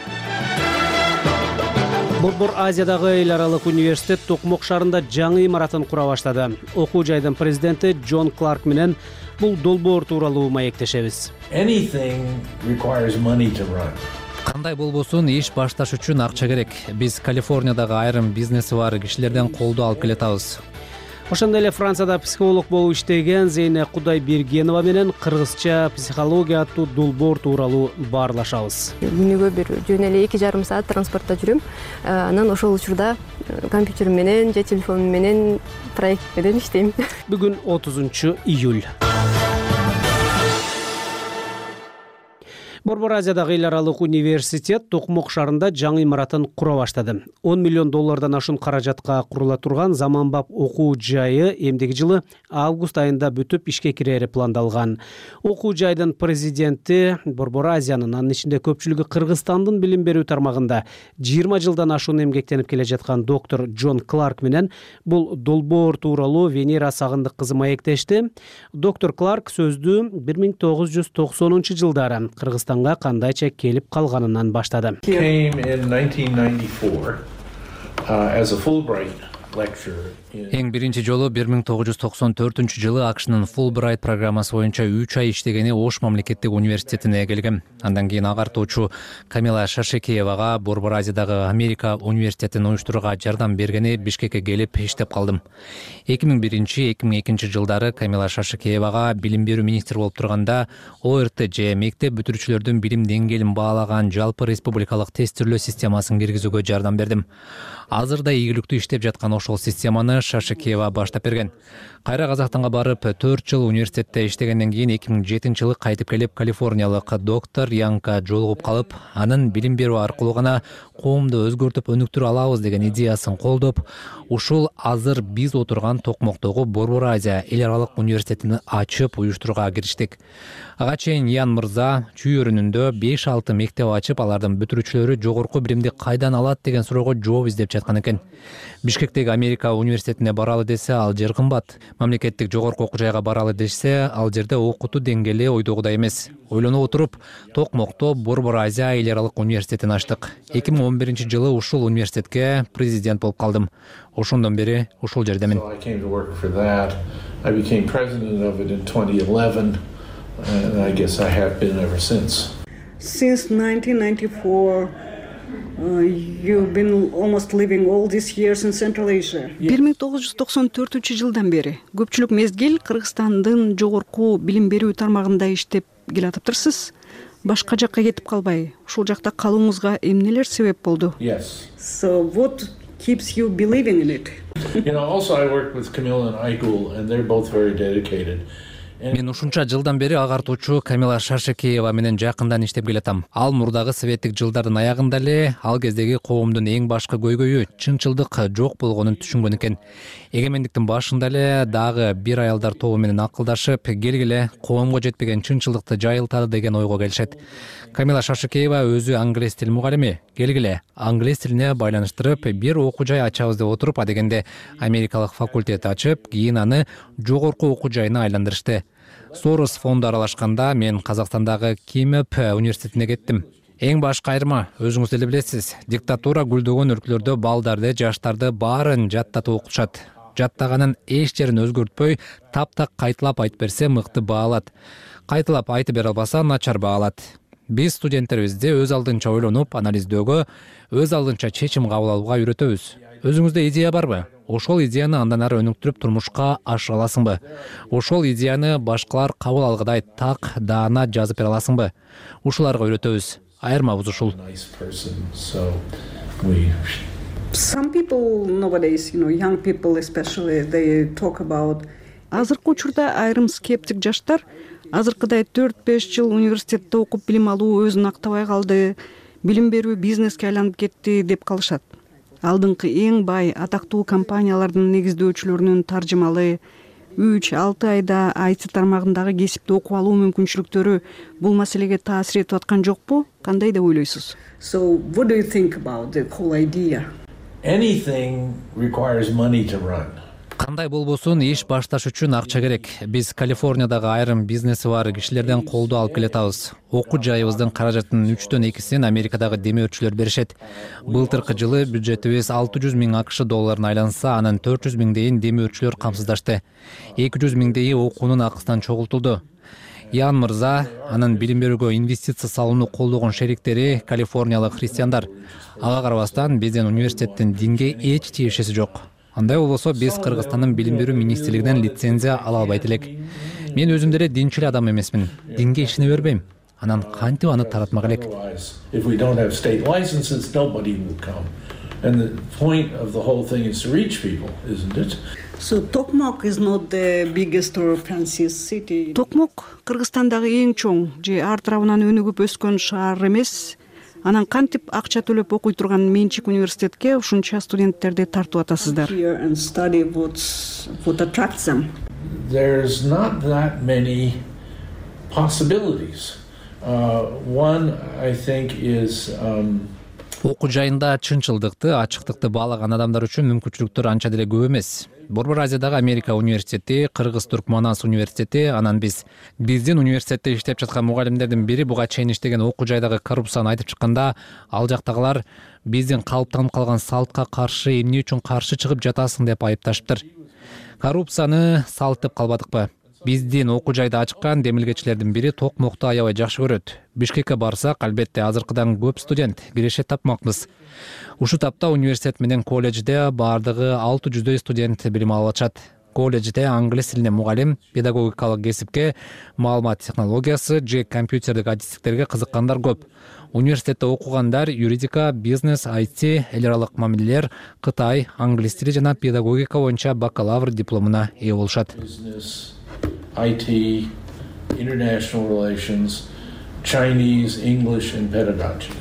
Борбор Азиядагы эл аралык университет Токмок шаарында жаңы имаратын кура баштады. Окуу жайдын президенти Джон Кларк менен бул долбоор тууралуу маектешебиз. Кандай болбосун, иш башташ үчүн акча керек. Биз Калифорниядагы айрым бизнеси бар кишилерден колдоо алып келатабыз. Ошондой эле Францияда психолог болуп иштеген Зейне Кудайбергенова менен кыргызча психология аттуу долбоор тууралуу баарлашабыз. Күнүгө бир жөн эле эки жарым саат транспортто жүрөм. Анан ошол учурда компьютер менен же телефон менен проект менен иштейм. Бүгүн отузунчу июль. Борбор Азиядагы эл аралык университет Токмок шаарында жаңы имаратын кура баштады. он миллион доллардан ашуун каражатка курула турган заманбап окуу жайы эмдиги жылы август айында бүтүп ишке кирери пландалган. Окуу жайдын президенти Борбор Азиянын, анын ичинде көпчүлүгү Кыргызстандын билим берүү тармагында жыйырма жылдан ашуун эмгектенип келе жаткан доктор Джон Кларк менен бул долбоор тууралуу Венера Сагындык кызы маектешти. Доктор Кларк сөздү бир миң тогуз жүз токсонунчу жылдары Кыргызстан кандайча келип калганынан баштады. Эң биринчи жолу бир миң тогуз жүз токсон төртүнчү жылы АКШнын Фулбрайт программасы боюнча үч ай иштегени Ош мамлекеттик университетине келгем. Андан кийин агартуучу Камила Шашекеевага Борбор Азиядагы Америка университетин уюштурууга жардам бергени Бишкекке келип иштеп калдым. эки миң биринчи эки миң экинчи жылдары Камила Шашекеевага билим берүү министри болуп турганда О Р Т же мектеп бүтүрүүчүлөрдүн билим деңгээлин баалаган жалпы республикалык тестирлөө системасын киргизүүгө жардам бердим. Азырда ийгиликтүү иштеп жаткан ошол системаны Шашекеева баштап берген. Кайра Казакстанга барып төрт жыл университетте иштегенден кийин эки миң жетинчи жылы кайтып келип Калифорниялык доктор Янка жолугуп калып, анын билим берүү аркылуу гана коомду өзгөртүп өнүктүрө алабыз деген идеясын колдоп, ушул азыр биз отурган Токмоктогу Борбор Азия эл аралык университетин ачып уюштурууга кириштик. Ага чейин Ян мырза чүй-өрүнүндө беш алты мектеп ачып, алардын бүтүрүүчүлөрү жогорку билимди кайдан алат деген суроого жооп издеп жаткан экен. Бишкектеги Америка университетине баралы десе, ал жер кымбат. Мамлекеттик жогорку окуу жайга баралы десе, ал жерде окутуу деңгээли ойдогудай эмес. Ойлонуп отуруп, Токмокто Борбор Азия эл аралык университетин ачтык. эки миң он биринчи жылы ушул университетке президент болуп калдым. Ошондон бери ушул жердемин. And I guess I have been ever since. Since nineteen ninety-four, uh, you've been almost living all these years in Central Asia. бир миң тогуз жүз токсон төртүнчү жылдан бери көпчүлүк мезгил Кыргызстандын жогорку билим берүү тармагында иштеп келатыптырсыз. Башка жакка кетип калбай, ушул жакта калууңузга эмнелер себеп болду? Yes. So what keeps you believing in it? You know, also I worked with Camilla and Aigul, and they're both very dedicated. Мен ушунча жылдан бери агартуучу Камила Шашекеева менен жакындан иштеп келатам. Ал мурдагы советтик жылдардын аягында эле ал кездеги коомдун эң башкы көйгөйү чынчылдык жок болгонун түшүнгөн экен. Эгемендиктин башында эле дагы бир аялдар тобу менен акылдашып, келгиле коомго жетпеген чынчылыкты жайылталы деген ойго келишет. Камила Шашекеева өзү англис тил мугалими. Келгиле англис тилине байланыштырып бир окуу жай ачабыз деп отуруп, адегенде Америкалык факультет ачып, кийин аны жогорку окуу жайына айландырышты. Сорос фонду аралашканда мен Казакстандагы Кимеп университетине кеттим. Эң башкы айырма, өзүңүз деле билесиз, диктатура гүлдөгөн өлкөлөрдө балдарды, жаштарды баарын жаттатып окутушат. Жаттаганын эч жерин өзгөртпөй, таптак кайталап айтып берсе мыкты баалат. Кайталап айтып бере албаса начар баалат. Биз студенттерибизди өз алдынча ойлонуп, анализдөөгө, өз алдынча чечим кабыл алууга үйрөтөбүз. Өзүңүздө идея барбы? Ошол идеяны андан ары өнүктүрүп турмушка ашыра аласыңбы? Ошол идеяны башкалар кабыл алгыдай так, даана жазып бере аласыңбы? Ушуларга үйрөтөбүз. Айырмабыз ушул. Some people nowadays, you know, young people especially, they talk about. Азыркы учурда айрым скептик жаштар азыркыдай төрт беш жыл университетте окуп билим алуу өзүн актабай калды, билим берүү бизнеске айланып кетти деп калышат. Алдыңкы эң бай атактуу компаниялардын негиздөөчүлөрүнүн таржымалы үч алты айда ай ти тармагындагы кесипти окуп алуу мүмкүнчүлүктөрү бул маселеге таасир этип аткан жокпу? Кандай деп ойлойсуз? So what do you think about the whole idea? Anything requires money to run. Кандай болбосун, иш башташ үчүн акча керек. Биз Калифорниядагы айрым бизнеси бар кишилерден колдоо алып келатабыз. Окуу жайыбыздын каражатынын үчтөн экисин Америкадагы демөөрчүлөр беришет. Былтыркы жылы бюджетибиз алты жүз миң акш долларын айланса, анын төрт жүз миңдейин демөөрчүлөр камсыздашты. эки жүз миңдейи окуунун акысынан чогултулду. Ян мырза, анын билим берүүгө инвестиция салууну колдогон шериктери калифорниялык христиандар. Ага карабастан биздин университеттин динге эч тиешеси жок. Андай болбосо биз Кыргызстандын билим берүү министрлигинен лицензия ала албайт элек. Мен өзүм деле динчил адам эмесмин. Динге ишене бербейм. Анан кантип аны таратмак элек? If we don't have state licenses, nobody will come. And the point of the whole thing is to reach people, isn't it? So Tokmok is not the biggest or fanciest city. Токмок Кыргызстандагы эң чоң же ар тарабынан өнүгүп өскөн шаар эмес. Анан кантип акча төлөп окуй турган менчик университетке ушунча студенттерди тартып атасыздар? There's not that many possibilities. Uh, one, I think, is um, окуу жайында чынчылдыкты, ачыктыкты баалаган адамдар үчүн мүмкүнчүлүктөр анча деле көп эмес. Борбор Азиядагы Америка университети, Кыргыз-Туркманас университети, анан биз биздин университетте иштеп жаткан мугалимдердин бири буга чейин иштеген окуу жайдагы коррупцияны айтып чыкканда, ал жактагылар биздин калыптанып калган салтка каршы эмне үчүн каршы чыгып жатасың деп айыпташыптыр. Коррупцияны салт деп калбадыкпы? Биздин окуу жайда ачыккан демилгечилердин бири Токмокту аябай жакшы көрөт. Бишкекке барсак, албетте азыркыдан көп студент, кирешет тапмакпыз. Ушу тапта университет менен колледжде бардыгы алты жүздөй студент билим алып атышат. Колледжде англис тилине мугалим, педагогикалык кесипке, маалымат технологиясы же компьютердик адистиктерге кызыккандар көп. Университетте окугандар юридика, бизнес, ай ти, эл аралык мамилелер, Кытай, англис тили жана педагогика боюнча бакалавр дипломуна ээ болушат. I T, international relations, Chinese, English and pedagogy.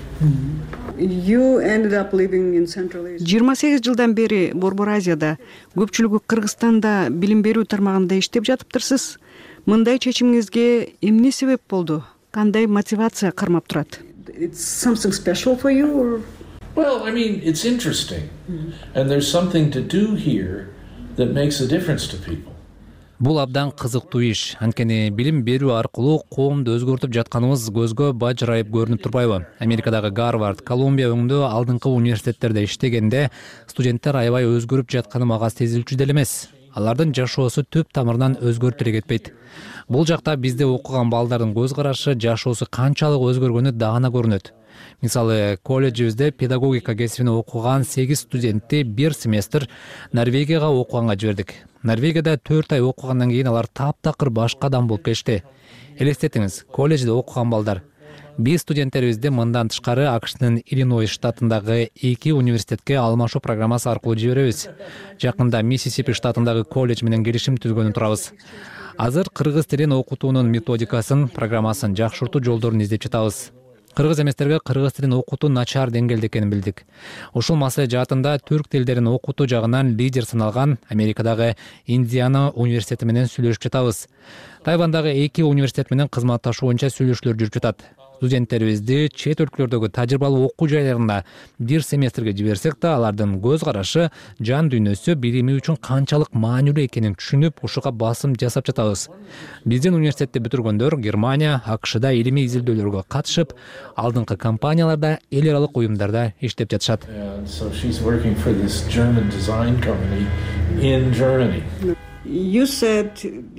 You ended up living in Central Asia. жыйырма сегиз жылдан бери Борбор Азияда, көпчүлүгү Кыргызстанда билим берүү тармагында иштеп жатыптырсыз. Мындай чечимиңизге эмне себеп болду? Кандай мотивация кармап турат? It's something special for you or? Well, I mean, it's interesting. Mm-hmm. And there's something to do here that makes a difference to people. Бул абдан кызыктуу иш. Анткени билим берүү аркылуу коомду өзгөртүп жатканыбыз көзгө бажырайып көрүнүп турбайбы? Америкадагы Гарвард, Колумбия өңдө алдыңкы университеттерде иштегенде студенттер аябай өзгөрүп жатканы мага сезилчү деле эмес. Алардын жашоосу түп тамырынан өзгөрүп эле кетпейт. Бул жакта бизде окуган балдардын көз карашы, жашоосу канчалык өзгөргөнү даана көрүнөт. Мисалы, колледжибизде педагогика кесибине окуган сегиз студентти бир семестр Норвегияга окуганга жибердик. Норвегияда төрт ай окугандан кийин алар таптакыр башка адам болуп кетишти. Элестетиңиз, колледжде окуган балдар. Биз студенттерибизди мындан тышкары АКШнын Иллинойс штатындагы эки университетке алмашуу программасы аркылуу жиберебиз. Жакында Миссисипи штатындагы колледж менен келишим түзгөнү турабыз. Азыр кыргыз тилин окутуунун методикасын, программасын жакшыртуу жолдорун издеп жатабыз. Кыргыз эместерге кыргыз тилин окутуу начар деңгээлде экенин билдик. Ушул маселе жаатында түрк тилдерин окутуу жагынан лидер саналган Америкадагы Индиана университети менен сүйлөшүп жатабыз. Тайвандагы эки университет менен кызматташуу боюнча сүйлөшүүлөр жүрүп жатат. Студенттерибизди чет өлкөлөрдөгү тажрыйбалуу окуу жайларына бир семестрге жиберсек да, алардын көз карашы, жан дүйнөсү билими үчүн канчалык маанилүү экенин түшүнүп, ушуга басым жасап жатабыз. Биздин университетти бүтүргөндөр Германия, АКШда илимий изилдөөлөргө катышып, алдыңкы компанияларда, эл аралык уюмдарда иштеп жатышат. So she's working for this German design company in Germany. You said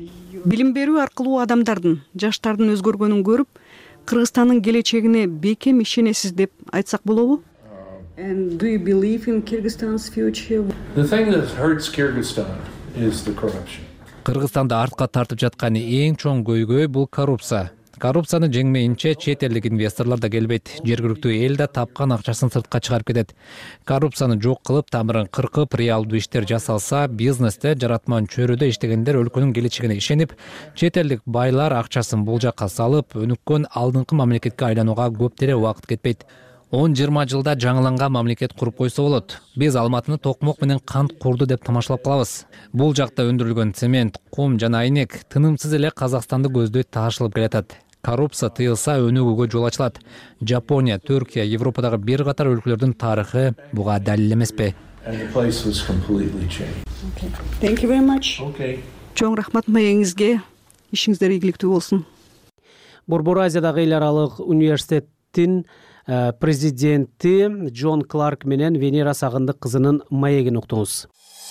билим берүү аркылуу адамдардын, жаштардын өзгөргөнүн көрүп, Кыргызстандын келечегине бекем ишенесиз деп айтсак болобу? And do you believe in Kyrgyzstan's future? The thing that hurts Kyrgyzstan is the corruption. Кыргызстанды артка тартып жаткан эң чоң көйгөй бул коррупция. Коррупцияны жеңмейинче чет элдик инвесторлор да келбейт. Жергиликтүү эл да тапкан акчасын сыртка чыгарып кетет. Коррупцияны жок кылып, тамырын кыркып, реалдуу иштер жасалса, бизнесте, жаратман чөйрөдө иштегендер өлкөнүн келечегине ишенип, чет элдик байлар акчасын бул жакка салып, өнүккөн алдыңкы мамлекетке айланууга көп деле убакыт кетпейт. он жыйырма жылда жаңыланган мамлекет куруп койсо болот. Биз Алматыны токмок менен кант курду деп тамашалап калабыз. Бул жакта өндүрүлгөн цемент, кум жана айнек тынымсыз эле Казакстанды көздөй таашылып келатат. Коррупция тыйылса өнүгүүгө жол ачылат. Жапония, Түркия, Европадагы бир катар өлкөлөрдүн тарыхы буга далил эмеспи? Чоң рахмат маегиңизге. Ишиңиздер ийгиликтүү болсун. Борбор Азиядагы эл аралык университеттин президенти Джон Кларк менен Венера Сагындык кызынын маегин уктуңуз.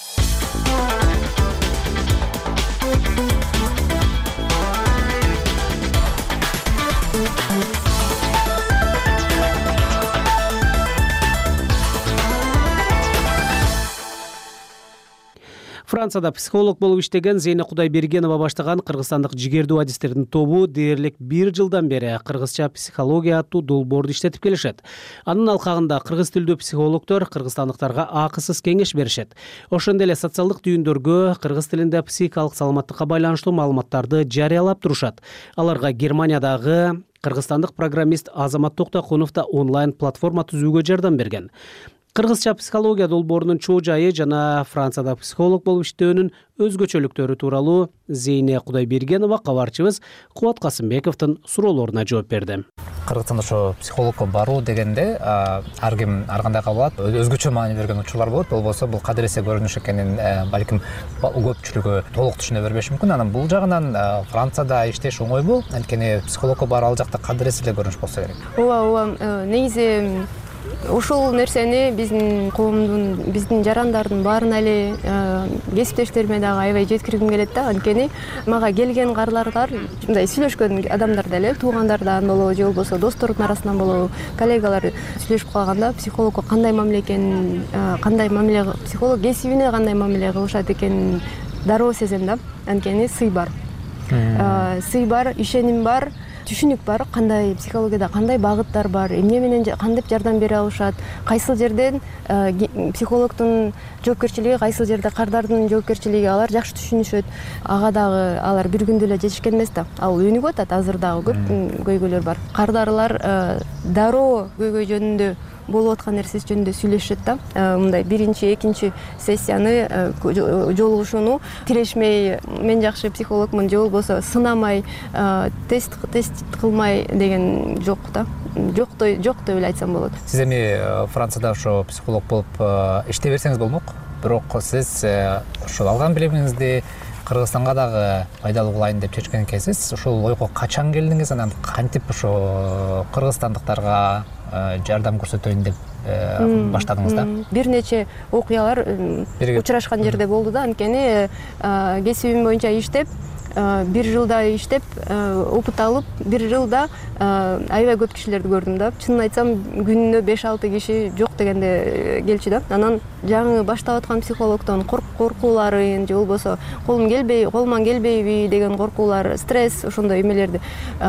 Францияда психолог болуп иштеген Зейне Кудайбергенова баштаган кыргызстандык жигердүү адистердин тобу дээрлик бир жылдан бери кыргызча психология аттуу долбоорду иштетип келишет. Анын алкагында кыргыз тилдүү психологдор кыргызстандыктарга акысыз кеңеш беришет. Ошондой эле социалдык түйүндөргө кыргыз тилинде психикалык саламаттыкка байланыштуу маалыматтарды жарыялап турушат. Аларга Германиядагы кыргызстандык программист Азамат Токтокунов да онлайн платформа түзүүгө жардам берген. Кыргызча психология долбоорунун чоо жайы жана Францияда психолог болуп иштөөнүн өзгөчөлүктөрү тууралуу Зейне Кудайбергенова кабарчыбыз Кубат Касымбековдун суроолоруна жооп берди. Кыргызстанда ошо психологко баруу дегенде ар ким ар кандай кабыл алат, өзгөчө маани берген учурлар болот. Болбосо бул кадыресе көрүнүш экенин балким көпчүлүгү толук түшүнө бербеши мүмкүн. Анан бул жагынан Францияда иштеш оңойбу? Анткени психологко баруу ал жакта кадыресе эле көрүнүш болсо керек. Ооба, ооба. Негизи ушул нерсени биздин коомдун, биздин жарандардын баарына эле кесиптештериме дагы аябай жеткиргим келет да. Анткени мага келген карлардар, мындай сүйлөшкөн адамдар деле, туугандардан болобу, же болбосо достордун арасынан болобу, коллегалар сүйлөшүп калганда психологко кандай мамиле экенин, кандай мамиле, психолог кесибине кандай мамиле кылышат экенин дароо сезем да. Анткени сый бар. Сый бар, ишеним бар. Түшүнүк бар, кандай психологияда кандай багыттар бар, эмне менен кантип жардам бере алышат, кайсыл жерден психологдун жоопкерчилиги, кайсыл жерде кардардын жоопкерчилиги, алар жакшы түшүнүшөт. Ага дагы алар бир күндө эле жетишкен эмес да. Ал өнүгүп атат, азыр дагы көп көйгөйлөр бар. Кардарлар дароо көйгөй жөнүндө болуп аткан нерсеси жөнүндө сүйлөшөт да. Мындай биринчи, экинчи сессияны жолугушууну тирешмей, мен жакшы психологмун, же болбосо сынамай, тест тест кылмай деген жок да. Жок жок деп эле айтсам болот. Сиз эми Францияда ошо психолог болуп иштей берсеңиз болмок. Бирок сиз ошол алган билимиңизди Кыргызстанга дагы пайдалуу кылайын деп чечкен экенсиз. Ошол ойго качан келдиңиз? Анан кантип ошо кыргызстандыктарга жардам көрсөтөйүн деп баштадыңыз да? Бир нече окуялар учурашкан жерде болду да. Анткени кесибим боюнча иштеп, бир жылда иштеп, опыт алып, бир жылда аябай көп кишилерди көрдүм да. Чынын айтсам, күнүнө беш алты киши жок дегенде келчү да. Анан жаңы баштап аткан психологдон коркууларын, же болбосо колум келбей, колуман келбейби деген коркуулар, стресс, ошондой эмелерди,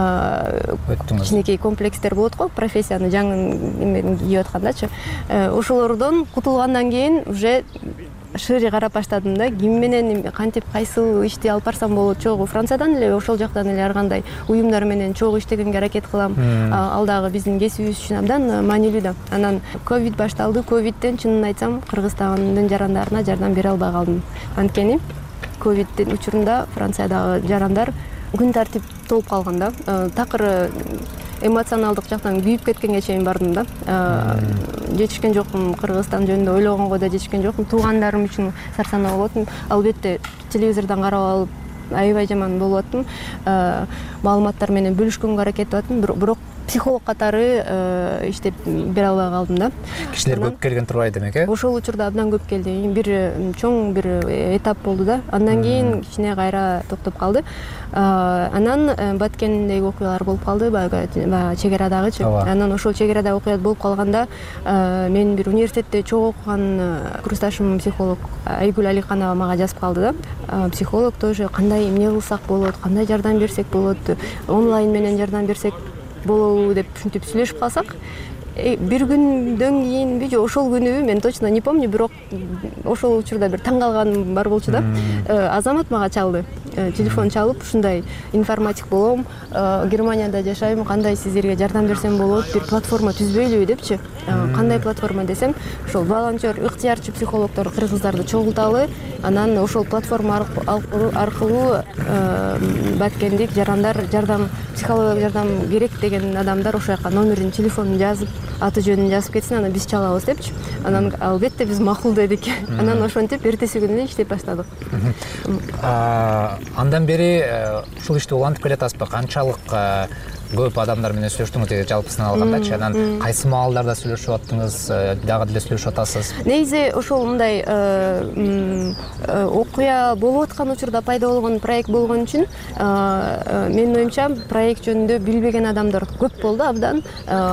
кичинекей комплекстер болот го, профессияны жаңы эмени кийип аткандачы. Ошолордон кутулгандан кийин уже шире карап баштадым да. Ким менен кантип кайсыл ишти алып барсам болот. Чогуу Франциядан эле, ошол жактан эле ар кандай уюмдар менен чогуу иштегенге аракет кылам. Ал дагы биздин кесибибиз үчүн абдан маанилүү да. Анан ковид башталды. Ковидтен чынын айтсам, Кыргызстандын жарандарына жардам бере албай калдым. Анткени ковидтин учурунда Франциядагы жарандар күн тартип толуп калган да. Такыр эмоционалдык жактан күйүп кеткенге чейин бардым да. Жетишкен жокмун, Кыргызстан жөнүндө ойлогонго да жетишкен жокмун. Туугандарым үчүн сарсанаа болотум. Албетте телевизордон карап алып аябай жаман болуп аттым. Маалыматтар менен бөлүшкөнгө аракет кылып аттым, бирок психолог катары иштеп бере албай калдым да. Кишилер көп келген турбайбы демек, э? Ошол учурда абдан көп келди. Бир чоң бир этап болду да. Андан кийин кичине кайра токтоп калды. Анан Баткендеги окуялар болуп калды, баягы чек-арадагычы. Анан ошол чек-арада окуя болуп калганда мен бир университетте чогуу окуган курсташым психолог Айгүл Аликанова мага жазып калды да. Психолог тоже кандай эмне кылсак болот, кандай жардам берсек болот, онлайн менен жардам берсек болобу деп ушинтип сүйлөшүп калсак, бир күндөн кийинби же ошол күнүбү мен точно не помню, бирок ошол учурда бир таң калганым бар болчу да. Азамат мага чалды, телефон чалып, ушундай информатик болом, Германияда жашайм, кандай сиздерге жардам берсем болот, бир платформа түзбөйлүбү депчи. Кандай платформа десем, ошол волонтер, ыктыярчы психологдор кыргыздарды чогулталы, анан ошол платформа аркылуу Баткендик жарандар жардам, психологиялык жардам керек деген адамдар ошол жака номерин, телефонун жазып, аты жөнүн жазып кетсин, анан биз чалабыз депчи. Анан албетте биз макул дедик. Анан ошентип эртеси күнү иштеп баштадык. Андан бери ушул ишти улантып келатасызбы? Канчалык көп адамдар менен сүйлөштүңүз, жалпысын алгандачы? Анан кайсы маалдарда сүйлөшүп аттыңыз, дагы деле сүйлөшүп атасыз? Негизи ошол мындай окуя болуп аткан учурда пайда болгон проект болгон үчүн менин оюмча проект жөнүндө билбеген адамдар көп болду абдан.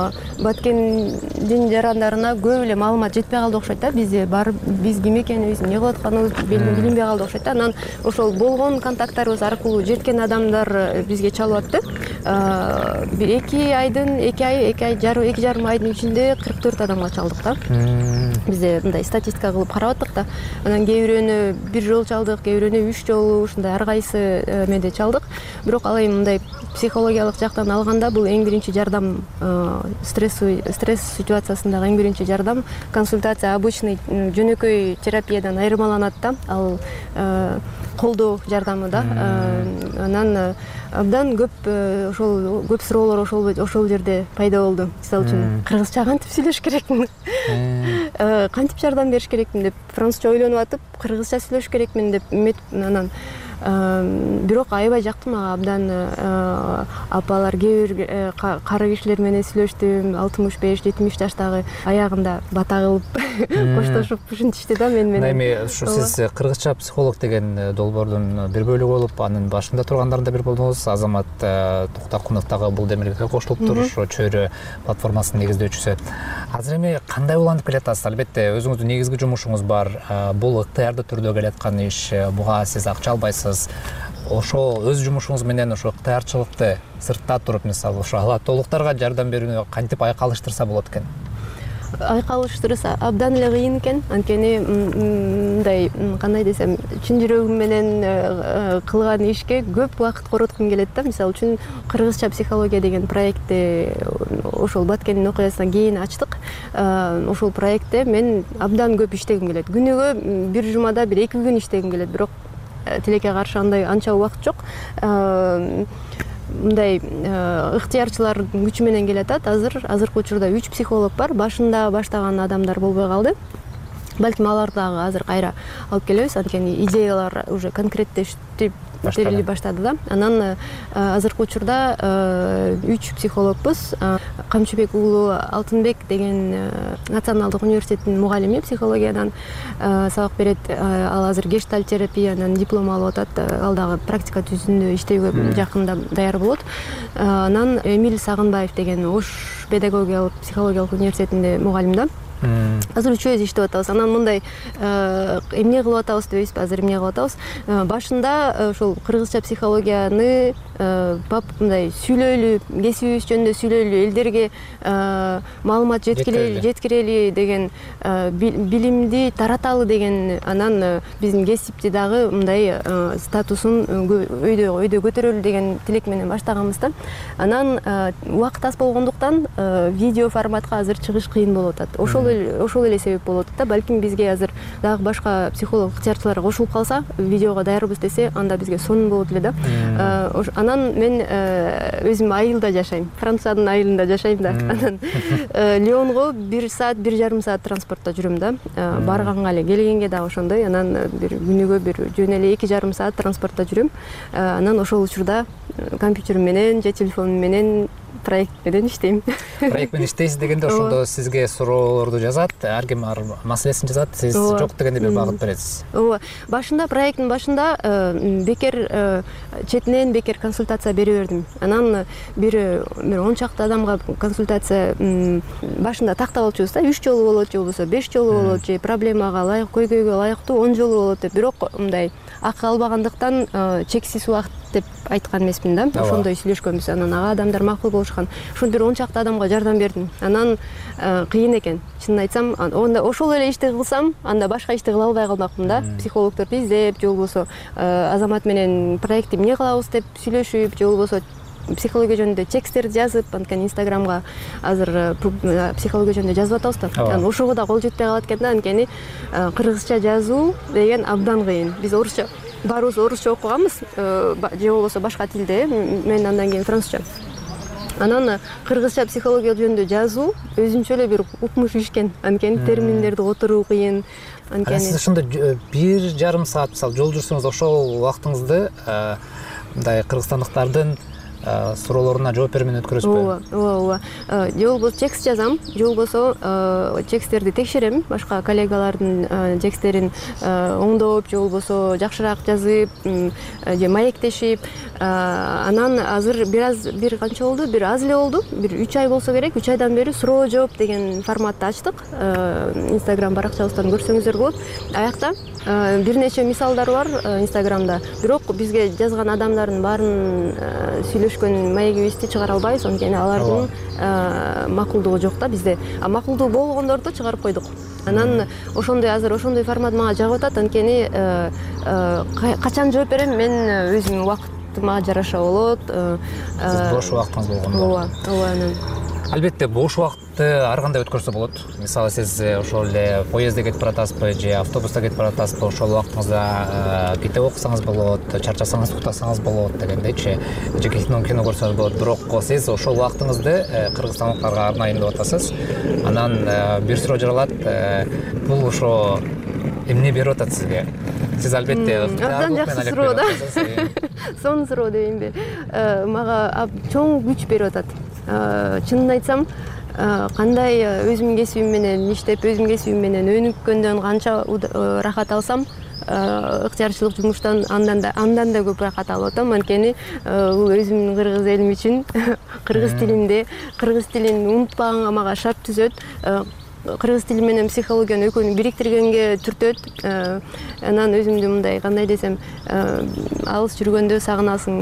Баткендин жарандарына көп эле маалымат жетпей калды окшойт да. Бизде бар, биз ким экенибиз, эмне кылып атканыбыз билинбей калды окшойт да. Анан ошол болгон контакттарыбыз аркылуу жеткен адамдар бизге чалып атты. Бир эки айдын, эки ай, эки ай жарым, эки жарым айдын ичинде кырк төрт адамга чалдык да. Бизде мындай статистика кылып карап аттык да. Анан кээ бирөөнү бир жолу чалдык, кээ бирөөнү үч жолу, ушундай ар кайсы меде чалдык. Бирок ал эми мындай психологиялык жактан алганда бул эң биринчи жардам, стресс стресс ситуациясындагы эң биринчи жардам, консультация обычный жөнөкөй терапиядан айырмаланат да. Ал колдоо жардамы да. Анан абдан көп ошол көп суроолор ошол ошол жерде пайда болду. Мисалы үчүн кыргызча кантип сүйлөш керекмин, кантип жардам бериш керекмин деп, французча ойлонуп атып, кыргызча сүйлөш керекмин деп эметип, анан бирок аябай жакты мага абдан апалар, кээ бир кары кишилер менен сүйлөштүм, алтымыш беш жетимиш жаштагы, аягында бата кылып коштошуп ушинтишти да мен менен. Эми ушу сиз кыргызча психолог деген долбоордун бир бөлүгү болуп, анын башында тургандарында бир болдуңуз. Азамат Токтокунов дагы бул демилгеге кошулуптур, ошо чөйрө платформасынын негиздөөчүсү. Азыр эми кандай уланып келатасыз? Албетте өзүңүздүн негизги жумушуңуз бар, бул ыктыярдуу түрдө келаткан иш, буга сиз акча албайсыз. Ошо өз жумушуңуз менен ошо ыктыярчылыкты сыртта туруп, мисалы, ошо алаттуулуктарга жардам берүүнү кантип айкалыштырса болот экен? Айкалыштырса абдан эле кыйын экен. Анткени мындай, кандай десем, чын жүрөгүм менен кылган ишке көп убакыт короткум келет да. Мисалы үчүн кыргызча психология деген проектти ошол Баткендин окуясынан кийин ачтык. Ошол проектте мен абдан көп иштегим келет. Күнүгө бир жумада бир эки күн иштегим келет, бирок тилекке каршы андай анча убакыт жок. Мындай ыктыярчылар күчү менен келатат. Азыр азыркы учурда үч психолог бар. Башында баштаган адамдар болбой калды. Балким аларды дагы азыр кайра алып келебиз, анткени идеялар уже конкреттештип терили баштады да. Анан азыркы учурда үч психологбуз. Камчыбек уулу Алтынбек деген Националдык университеттин мугалими, психологиядан сабак берет. Ал азыр гештальт терапиянын диплом алып атат. Ал дагы практика түзүндө иштөөгө жакында даяр болот. Анан Эмиль Сагынбаев деген Ош педагогиялык психологиялык университетинде мугалим да. Азыр үчөөбүз иштеп атабыз. Анан мындай эмне кылып атабыз дебейсизби? Азыр эмне кылып атабыз? Башында ошол кыргызча психологияны мындай сүйлөйлү, кесибибиз жөнүндө сүйлөйлү, элдерге маалымат жеткирели, жеткирели деген, билимди тараталы деген, анан биздин кесипти дагы мындай статусун өйдө өйдө көтөрөлү деген тилек менен баштаганбыз да. Анан убакыт аз болгондуктан видео форматка азыр чыгыш кыйын болуп атат. Ошол ошол эле себеп болуп атат да. Балким бизге азыр дагы башка психолог ыктыярчылар кошулуп калса, видеого даярбыз десе, анда бизге сонун болот эле да. Анан мен өзүм айылда жашайм. Франциянын айылында жашайм да. Анан Лионго бир саат, бир жарым саат транспортто жүрөм да. Барганга эле, келгенге дагы ошондой. Анан бир күнүгө бир жөн эле эки жарым саат транспортто жүрөм. Анан ошол учурда компьютерим менен же телефонум менен проект менен иштейм. Проект менен иштейсиз дегенде ошондо сизге суроолорду жазат, ар ким ар маселесин жазат, сиз жок дегенде бир багыт бересиз. Ооба. Башында проекттин башында бекер четинен бекер консультация бере бердим. Анан бир бир он чакты адамга консультация башында тактап алчубуз да, үч жолу болот же болбосо беш жолу болот же проблемага ылайык, көйгөйгө ылайыктуу он жолу болот деп. Бирок мындай акы албагандыктан чексиз убакыт деп айткан эмесмин да. Ошондой сүйлөшкөнбүз. Анан ага адамдар макул болушкан. Ошондо бир он чакты адамга жардам бердим. Анан кыйын экен. Чынын айтсам, анда ошол эле ишти кылсам, анда башка ишти кыла албай калмакмын да. Психологдорду издеп, же болбосо Азамат менен проектти эмне кылабыз деп сүйлөшүп, же болбосо психология жөнүндө тексттерди жазып, анткени Инстаграмга азыр психология жөнүндө жазып атабыз да. Анан ошого да кол жетпей калат экен да, анткени кыргызча жазуу деген абдан кыйын. Биз орусча баарыбыз орусча окуганбыз, же болбосо башка тилде, мен андан кийин французча. Анан кыргызча психология жөнүндө жазуу өзүнчө эле бир укмуш иш экен. Анткени терминдерди которуу кыйын. Анткени сиз ошондо бир жарым саат мисалы жол жүрсөңүз, ошол убактыңызды мындай кыргызстандыктардын суроолоруна жооп берүү менен өткөрөсүзбү? Ооба, ооба, ооба. Же болбосо текст жазам, же болбосо тексттерди текшерем, башка коллегалардын тексттерин оңдоп, же болбосо жакшыраак жазып, же маектешип. Анан азыр бир аз бир канча болду? Бир аз эле болду. Бир үч ай болсо керек. үч айдан бери суроо жооп деген форматты ачтык. Инстаграм баракчабыздан көрсөңүздөр болот. Аякта бир нече мисалдар бар Инстаграмда. Бирок бизге жазган адамдардын баарын сүйлөшкөн маегибизди чыгара албайбыз, анткени алардын макулдугу жок да бизде. А макулдугу болгондорду чыгарып койдук. Анан ошондой азыр ошондой формат мага жагып атат, анткени качан жооп берем, мен өзүмдүн убактыма жараша болот. Сиз бош убактыңыз болгондо. Ооба, ооба. Анан албетте бош убакытты ар кандай өткөрсө болот. Мисалы сиз ошол эле поездде кетип баратасызбы же автобуста кетип баратасызбы, ошол убактыңызда китеп окусаңыз болот, чарчасаңыз уктасаңыз болот дегендейчи, же кино кино көрсөңүз болот. Бирок сиз ошол убактыңызды кыргызстандыктарга арнайын деп атасыз. Анан бир суроо жаралат. Бул ошо эмне берип атат сизге? Сиз албетте абдан жакшы суроо да. Сонун суроо дейинби? Мага чоң күч берип атат. Чынын айтсам, кандай өзүмдүн кесибим менен иштеп, өзүмдүн кесибим менен өнүккөндөн канча рахат алсам, ыктыярчылык жумуштан андан да андан да көп рахат алып атам. Анткени бул өзүмдүн кыргыз элим үчүн кыргыз тилинде, кыргыз тилин унутпаганга мага шарт түзөт. Кыргыз тили менен психологияны экөөнү бириктиргенге түртөт. Анан өзүмдү мындай кандай десем, алыс жүргөндө сагынасың.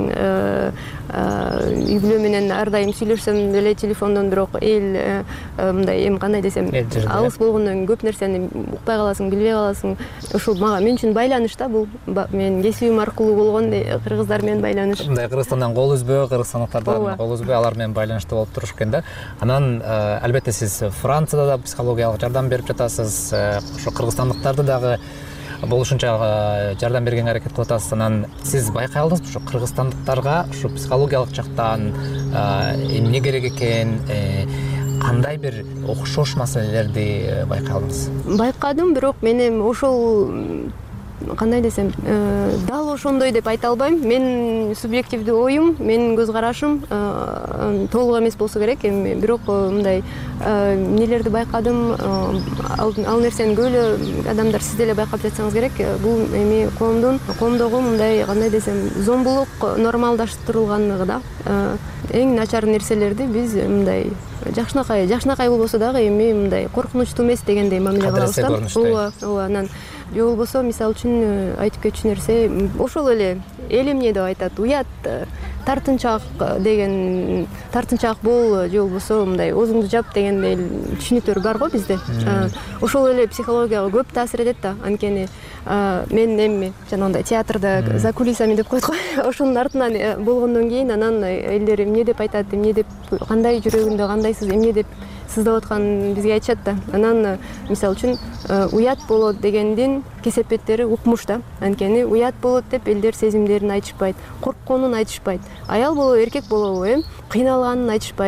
Үй бүлө менен ар дайым сүйлөшсөм деле телефондон, бирок эл мындай эми кандай десем, алыс болгондон көп нерсени укпай каласың, билбей каласың. Ошол мага мен үчүн байланыш да, бул менин кесибим аркылуу болгон кыргыздар менен байланыш. Мындай Кыргызстандан кол үзбөө, кыргызстандыктардан кол үзбөө, алар менен байланышта болуп туруш экен да. Анан албетте сиз Францияда да психологиялык жардам берип жатасыз, ошо кыргызстандыктарды дагы болушунча жардам бергенге аракет кылып атасыз. Анан сиз байкай алдыңызбы ошо кыргызстандыктарга ошо психологиялык жактан эмне керек экен, кандай бир окшош маселелерди байкай алдыңыз? Байкадым, бирок мен эми ошол кандай десем, дал ошондой деп айта албайм. Мен субъективдүү оюм, менин көз карашым толук эмес болсо керек. Эми бирок мындай эмнелерди байкадым, ал нерсени көп эле адамдар сиз деле байкап жатсаңыз керек. Бул эми коомдун коомдогу мындай кандай десем, зомбулук нормалдаштырылганлыгы да. Эң начар нерселерди биз мындай жакшынакай, жакшынакай болбосо дагы эми мындай коркунучтуу эмес дегендей мамиле кылабыз да. Ооба, ооба. Анан же болбосо мисалы үчүн айтып кетчү нерсе ошол эле эл эмне деп айтат, уят, тартынчаак деген, тартынчаак бол, же болбосо мындай оозуңду жап дегендей түшүнүктөр бар го бизде. Ошол эле психологияга көп таасир этет да. Анткени мен эми жанагындай театрда за кулисами деп коет го. Ошонун артынан болгондон кийин анан элдер эмне деп айтат, эмне деп, кандай жүрөгүндө кандайсыз, эмне деп сыздап атканын бизге айтышат да. Анан мисалы үчүн уят болот дегендин кесепеттери укмуш да. Анткени уят болот деп элдер сезимдерин айтышпайт, коркконун айтышпайт. Аял болобу, эркек болобу, эм кыйналганын айтышпайт.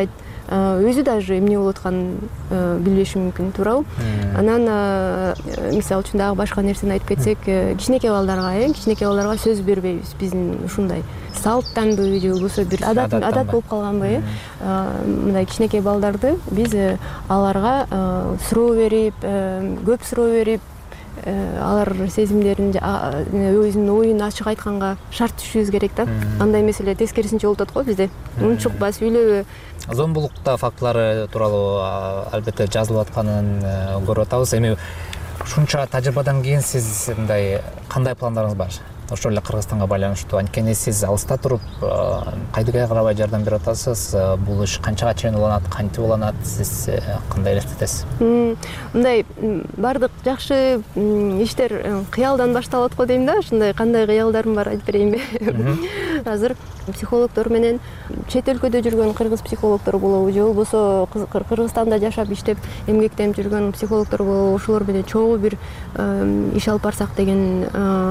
өзү даже эмне болуп атканын билбеши мүмкүн, туурабы? Анан мисалы үчүн дагы башка нерсени айтып кетсек, кичинекей балдарга, э, кичинекей балдарга сөз бербейбиз. Биздин ушундай салттанбы же болбосо бир адат адат болуп калганбы, э? Мындай кичинекей балдарды биз аларга суроо берип, көп суроо берип, алар сезимдерин, өзүнүн оюн ачык айтканга шарт түшүбүз керек да. Андай маселе тескерисинче болуп атат го бизде. Унчукпа сүйлөбө. Зомбулукта фактылары тууралуу албетте жазылып атканын көрүп атабыз. Эми ушунча тажрыйбадан кийин сиз мындай кандай пландарыңыз бар? Ошол эле Кыргызстанга байланыштуу. Анткени сиз алыста туруп, кайдыгай карабай жардам берип атасыз. Бул иш канчага чейин уланат, кантип уланат? Сиз кандай элестетесиз? Мындай бардык жакшы иштер кыялдан башталат го дейм да. Ушундай кандай кыялдарым бар айтып берейинби? Азыр психологдор менен чет өлкөдө жүргөн кыргыз психологдор болобу, же болбосо Кыргызстанда жашап иштеп эмгектенип жүргөн психологдор болобу, ошолор менен чогуу бир иш алып барсак деген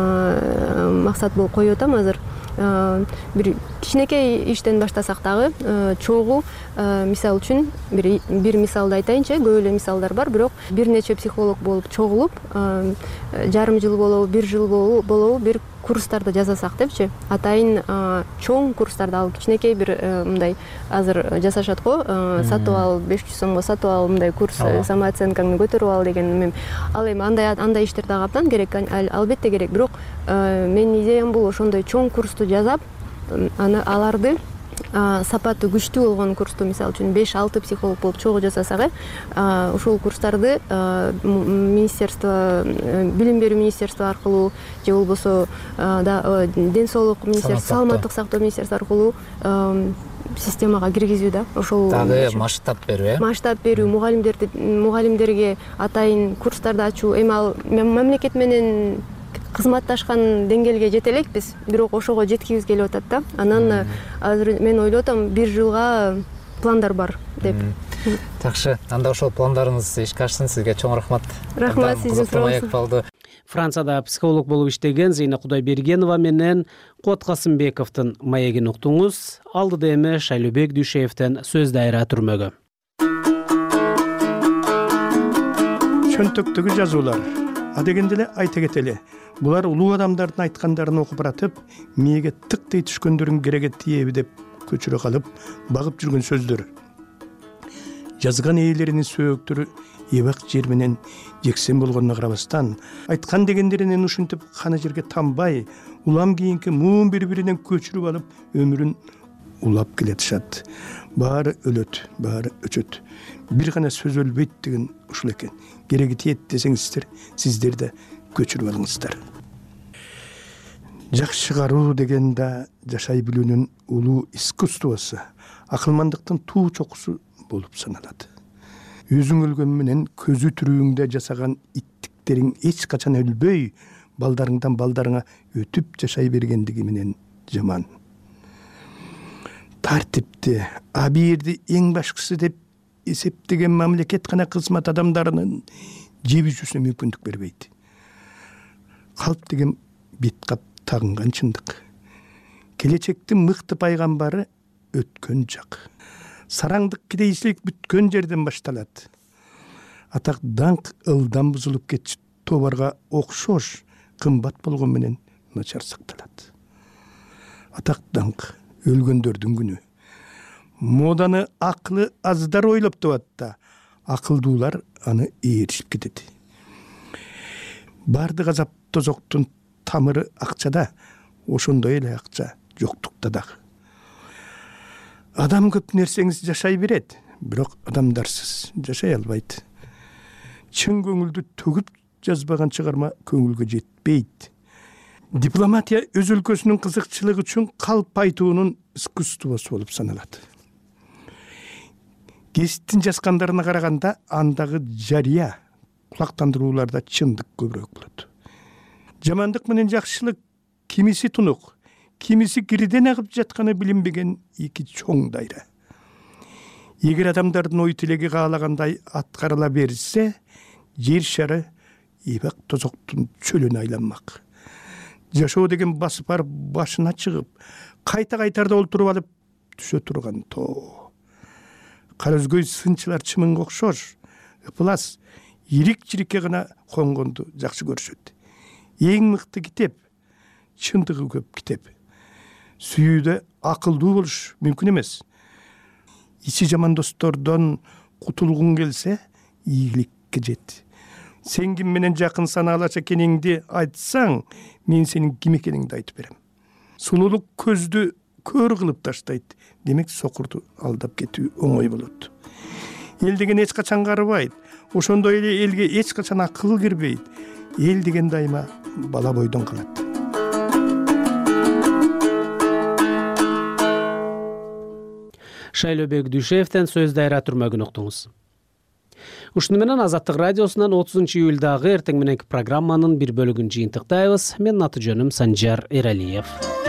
максат болуп коюп атам азыр. Бир кичинекей иштен баштасак дагы чогуу, мисалы үчүн бир бир мисалды айтайынчы, көп эле мисалдар бар, бирок бир нече психолог болуп чогулуп, жарым жыл болобу, бир жыл болобу бир курстарды жасасак депчи, атайын чоң курстарды алып, кичинекей бир мындай азыр жасашат го, сатып ал, беш жүз сомго сатып ал, мындай курс, самооценкаңды көтөрүп ал деген. Ал эми андай андай иштер дагы абдан керек, албетте керек, бирок менин идеям бул ошондой чоң курсту жасап, аны аларды сапаты күчтүү болгон курсту, мисалы үчүн беш алты психолог болуп чогуу жасасак, ошол курстарды министерство, билим берүү министерство аркылуу же болбосо ден соолук министерство, саламаттык сактоо министерство аркылуу системага киргизүү да. Ошол дагы масштаб берүү, э? Масштаб берүү, мугалимдерди мугалимдерге атайын курстарды ачуу. Эми ал мамлекет менен кызматташкан деңгээлге жете элекпиз, бирок ошого жеткибиз келип атат да. Анан азыр мен ойлоп атам, бир жылга пландар бар деп. Жакшы, анда ошол пландарыңыз ишке ашсын. Сизге чоң рахмат. Рахмат, сиздин суроосуңузга. Францияда психолог болуп иштеген Зейна Кудайбергенова менен Куат Касымбековдун маегин уктуңуз. Алдыда эми Шайлообек Дүйшеевден сөз дайра түрмөгө. Чөнтөктөгү жазуулар адегенде эле айта кетели. Булар улуу адамдардын айткандарын окуп баратып, мээге тыктый түшкөндөрүн кереге тиеби деп көчүрө калып, багып жүргөн сөздөр. Жазган ээлеринин сөөгтөрү эбак жер менен жексен болгонуна карабастан, айткан дегендеринен ушинтип каны жерге тамбай, улам кийинки муун бири-биринен көчүрүп алып, өмүрүн улап келатышат. Баары өлөт, баары өчөт. Бир гана сөз өлбөйт деген ушул экен. Кереги тиет десеңиздер, сиздер да көчүрүп алыңыздар. Жакшы каруу деген да жашай билүүнүн улуу искусствосу, акылмандыктын туу чокусу болуп саналат. Өзүң өлгөн менен көзү түрүүңдө жасаган иттиктериң эч качан өлбөй, балдарыңдан балдарыңа өтүп жашай бергендиги менен жаман. Тартипти, абийирди эң башкысы деп эсептеген мамлекет гана кызмат адамдарынын жеби жүрүүсүнө мүмкүндүк бербейт. Калп деген бет кап тагынган чындык. Келечектин мыкты пайгамбары өткөн жак. Сараңдык кедейчилик бүткөн жерден башталат. Атак даңк ылдан бузулуп кетчү тобарга окшош кымбат болгон менен начар сакталат. Атак даңк өлгөндөрдүн күнү. Моданы акылы аздар ойлоп табат да, акылдуулар аны ээришип кетет. Бардык азап тозоктун тамыры акчада, ошондой эле акча жоктукта дагы. Адам көп нерсеңиз жашай берет, бирок адамдарсыз жашай албайт. Чын көңүлдү төгүп жазбаган чыгарма көңүлгө жетпейт. Дипломатия өз өлкөсүнүн кызыкчылыгы үчүн калп айтуунун искусствосу болуп саналат. Гезиттин жазгандарына караганда андагы жарыя кулактандырууларда чындык көбүрөөк болот. Жамандык менен жакшылык кимиси тунук, кимиси кирден агып жатканы билинбеген эки чоң дайра. Эгер адамдардын ой тилеги каалагандай аткарыла берсе, жер шары эбак тозоктун чөлүнө айланмак. Жашоо деген басып барып башына чыгып, кайта кайтарда олтуруп алып түшө турган тоо. кара өзгөй сынчылар чымынга окшош ыплас ирик жирикке гана конгонду жакшы көрүшөт. Эң мыкты китеп чындыгы көп китеп. Сүйүүдө акылдуу болуш мүмкүн эмес. Ичи жаман достордон кутулгуң келсе, ийгиликке жет. Сен ким менен жакын санаалаш экениңди айтсаң, мен сенин ким экениңди айтып берем. Сулуулук көздү көр кылып таштайт. Демек сокурду алдап кетүү оңой болот. Эл деген эч качан карыбайт. Ошондой эле элге эч качан акыл кирбейт. Эл деген дайыма бала бойдон калат. Шайлообек Дүйшеевден сөз дайра түрмөгүн уктуңуз. Ушуну менен Азаттык радиосунан отузунчу июлдагы эртең мененки программанын бир бөлүгүн жыйынтыктайбыз. Менин аты жөнүм Санжар Эралиев.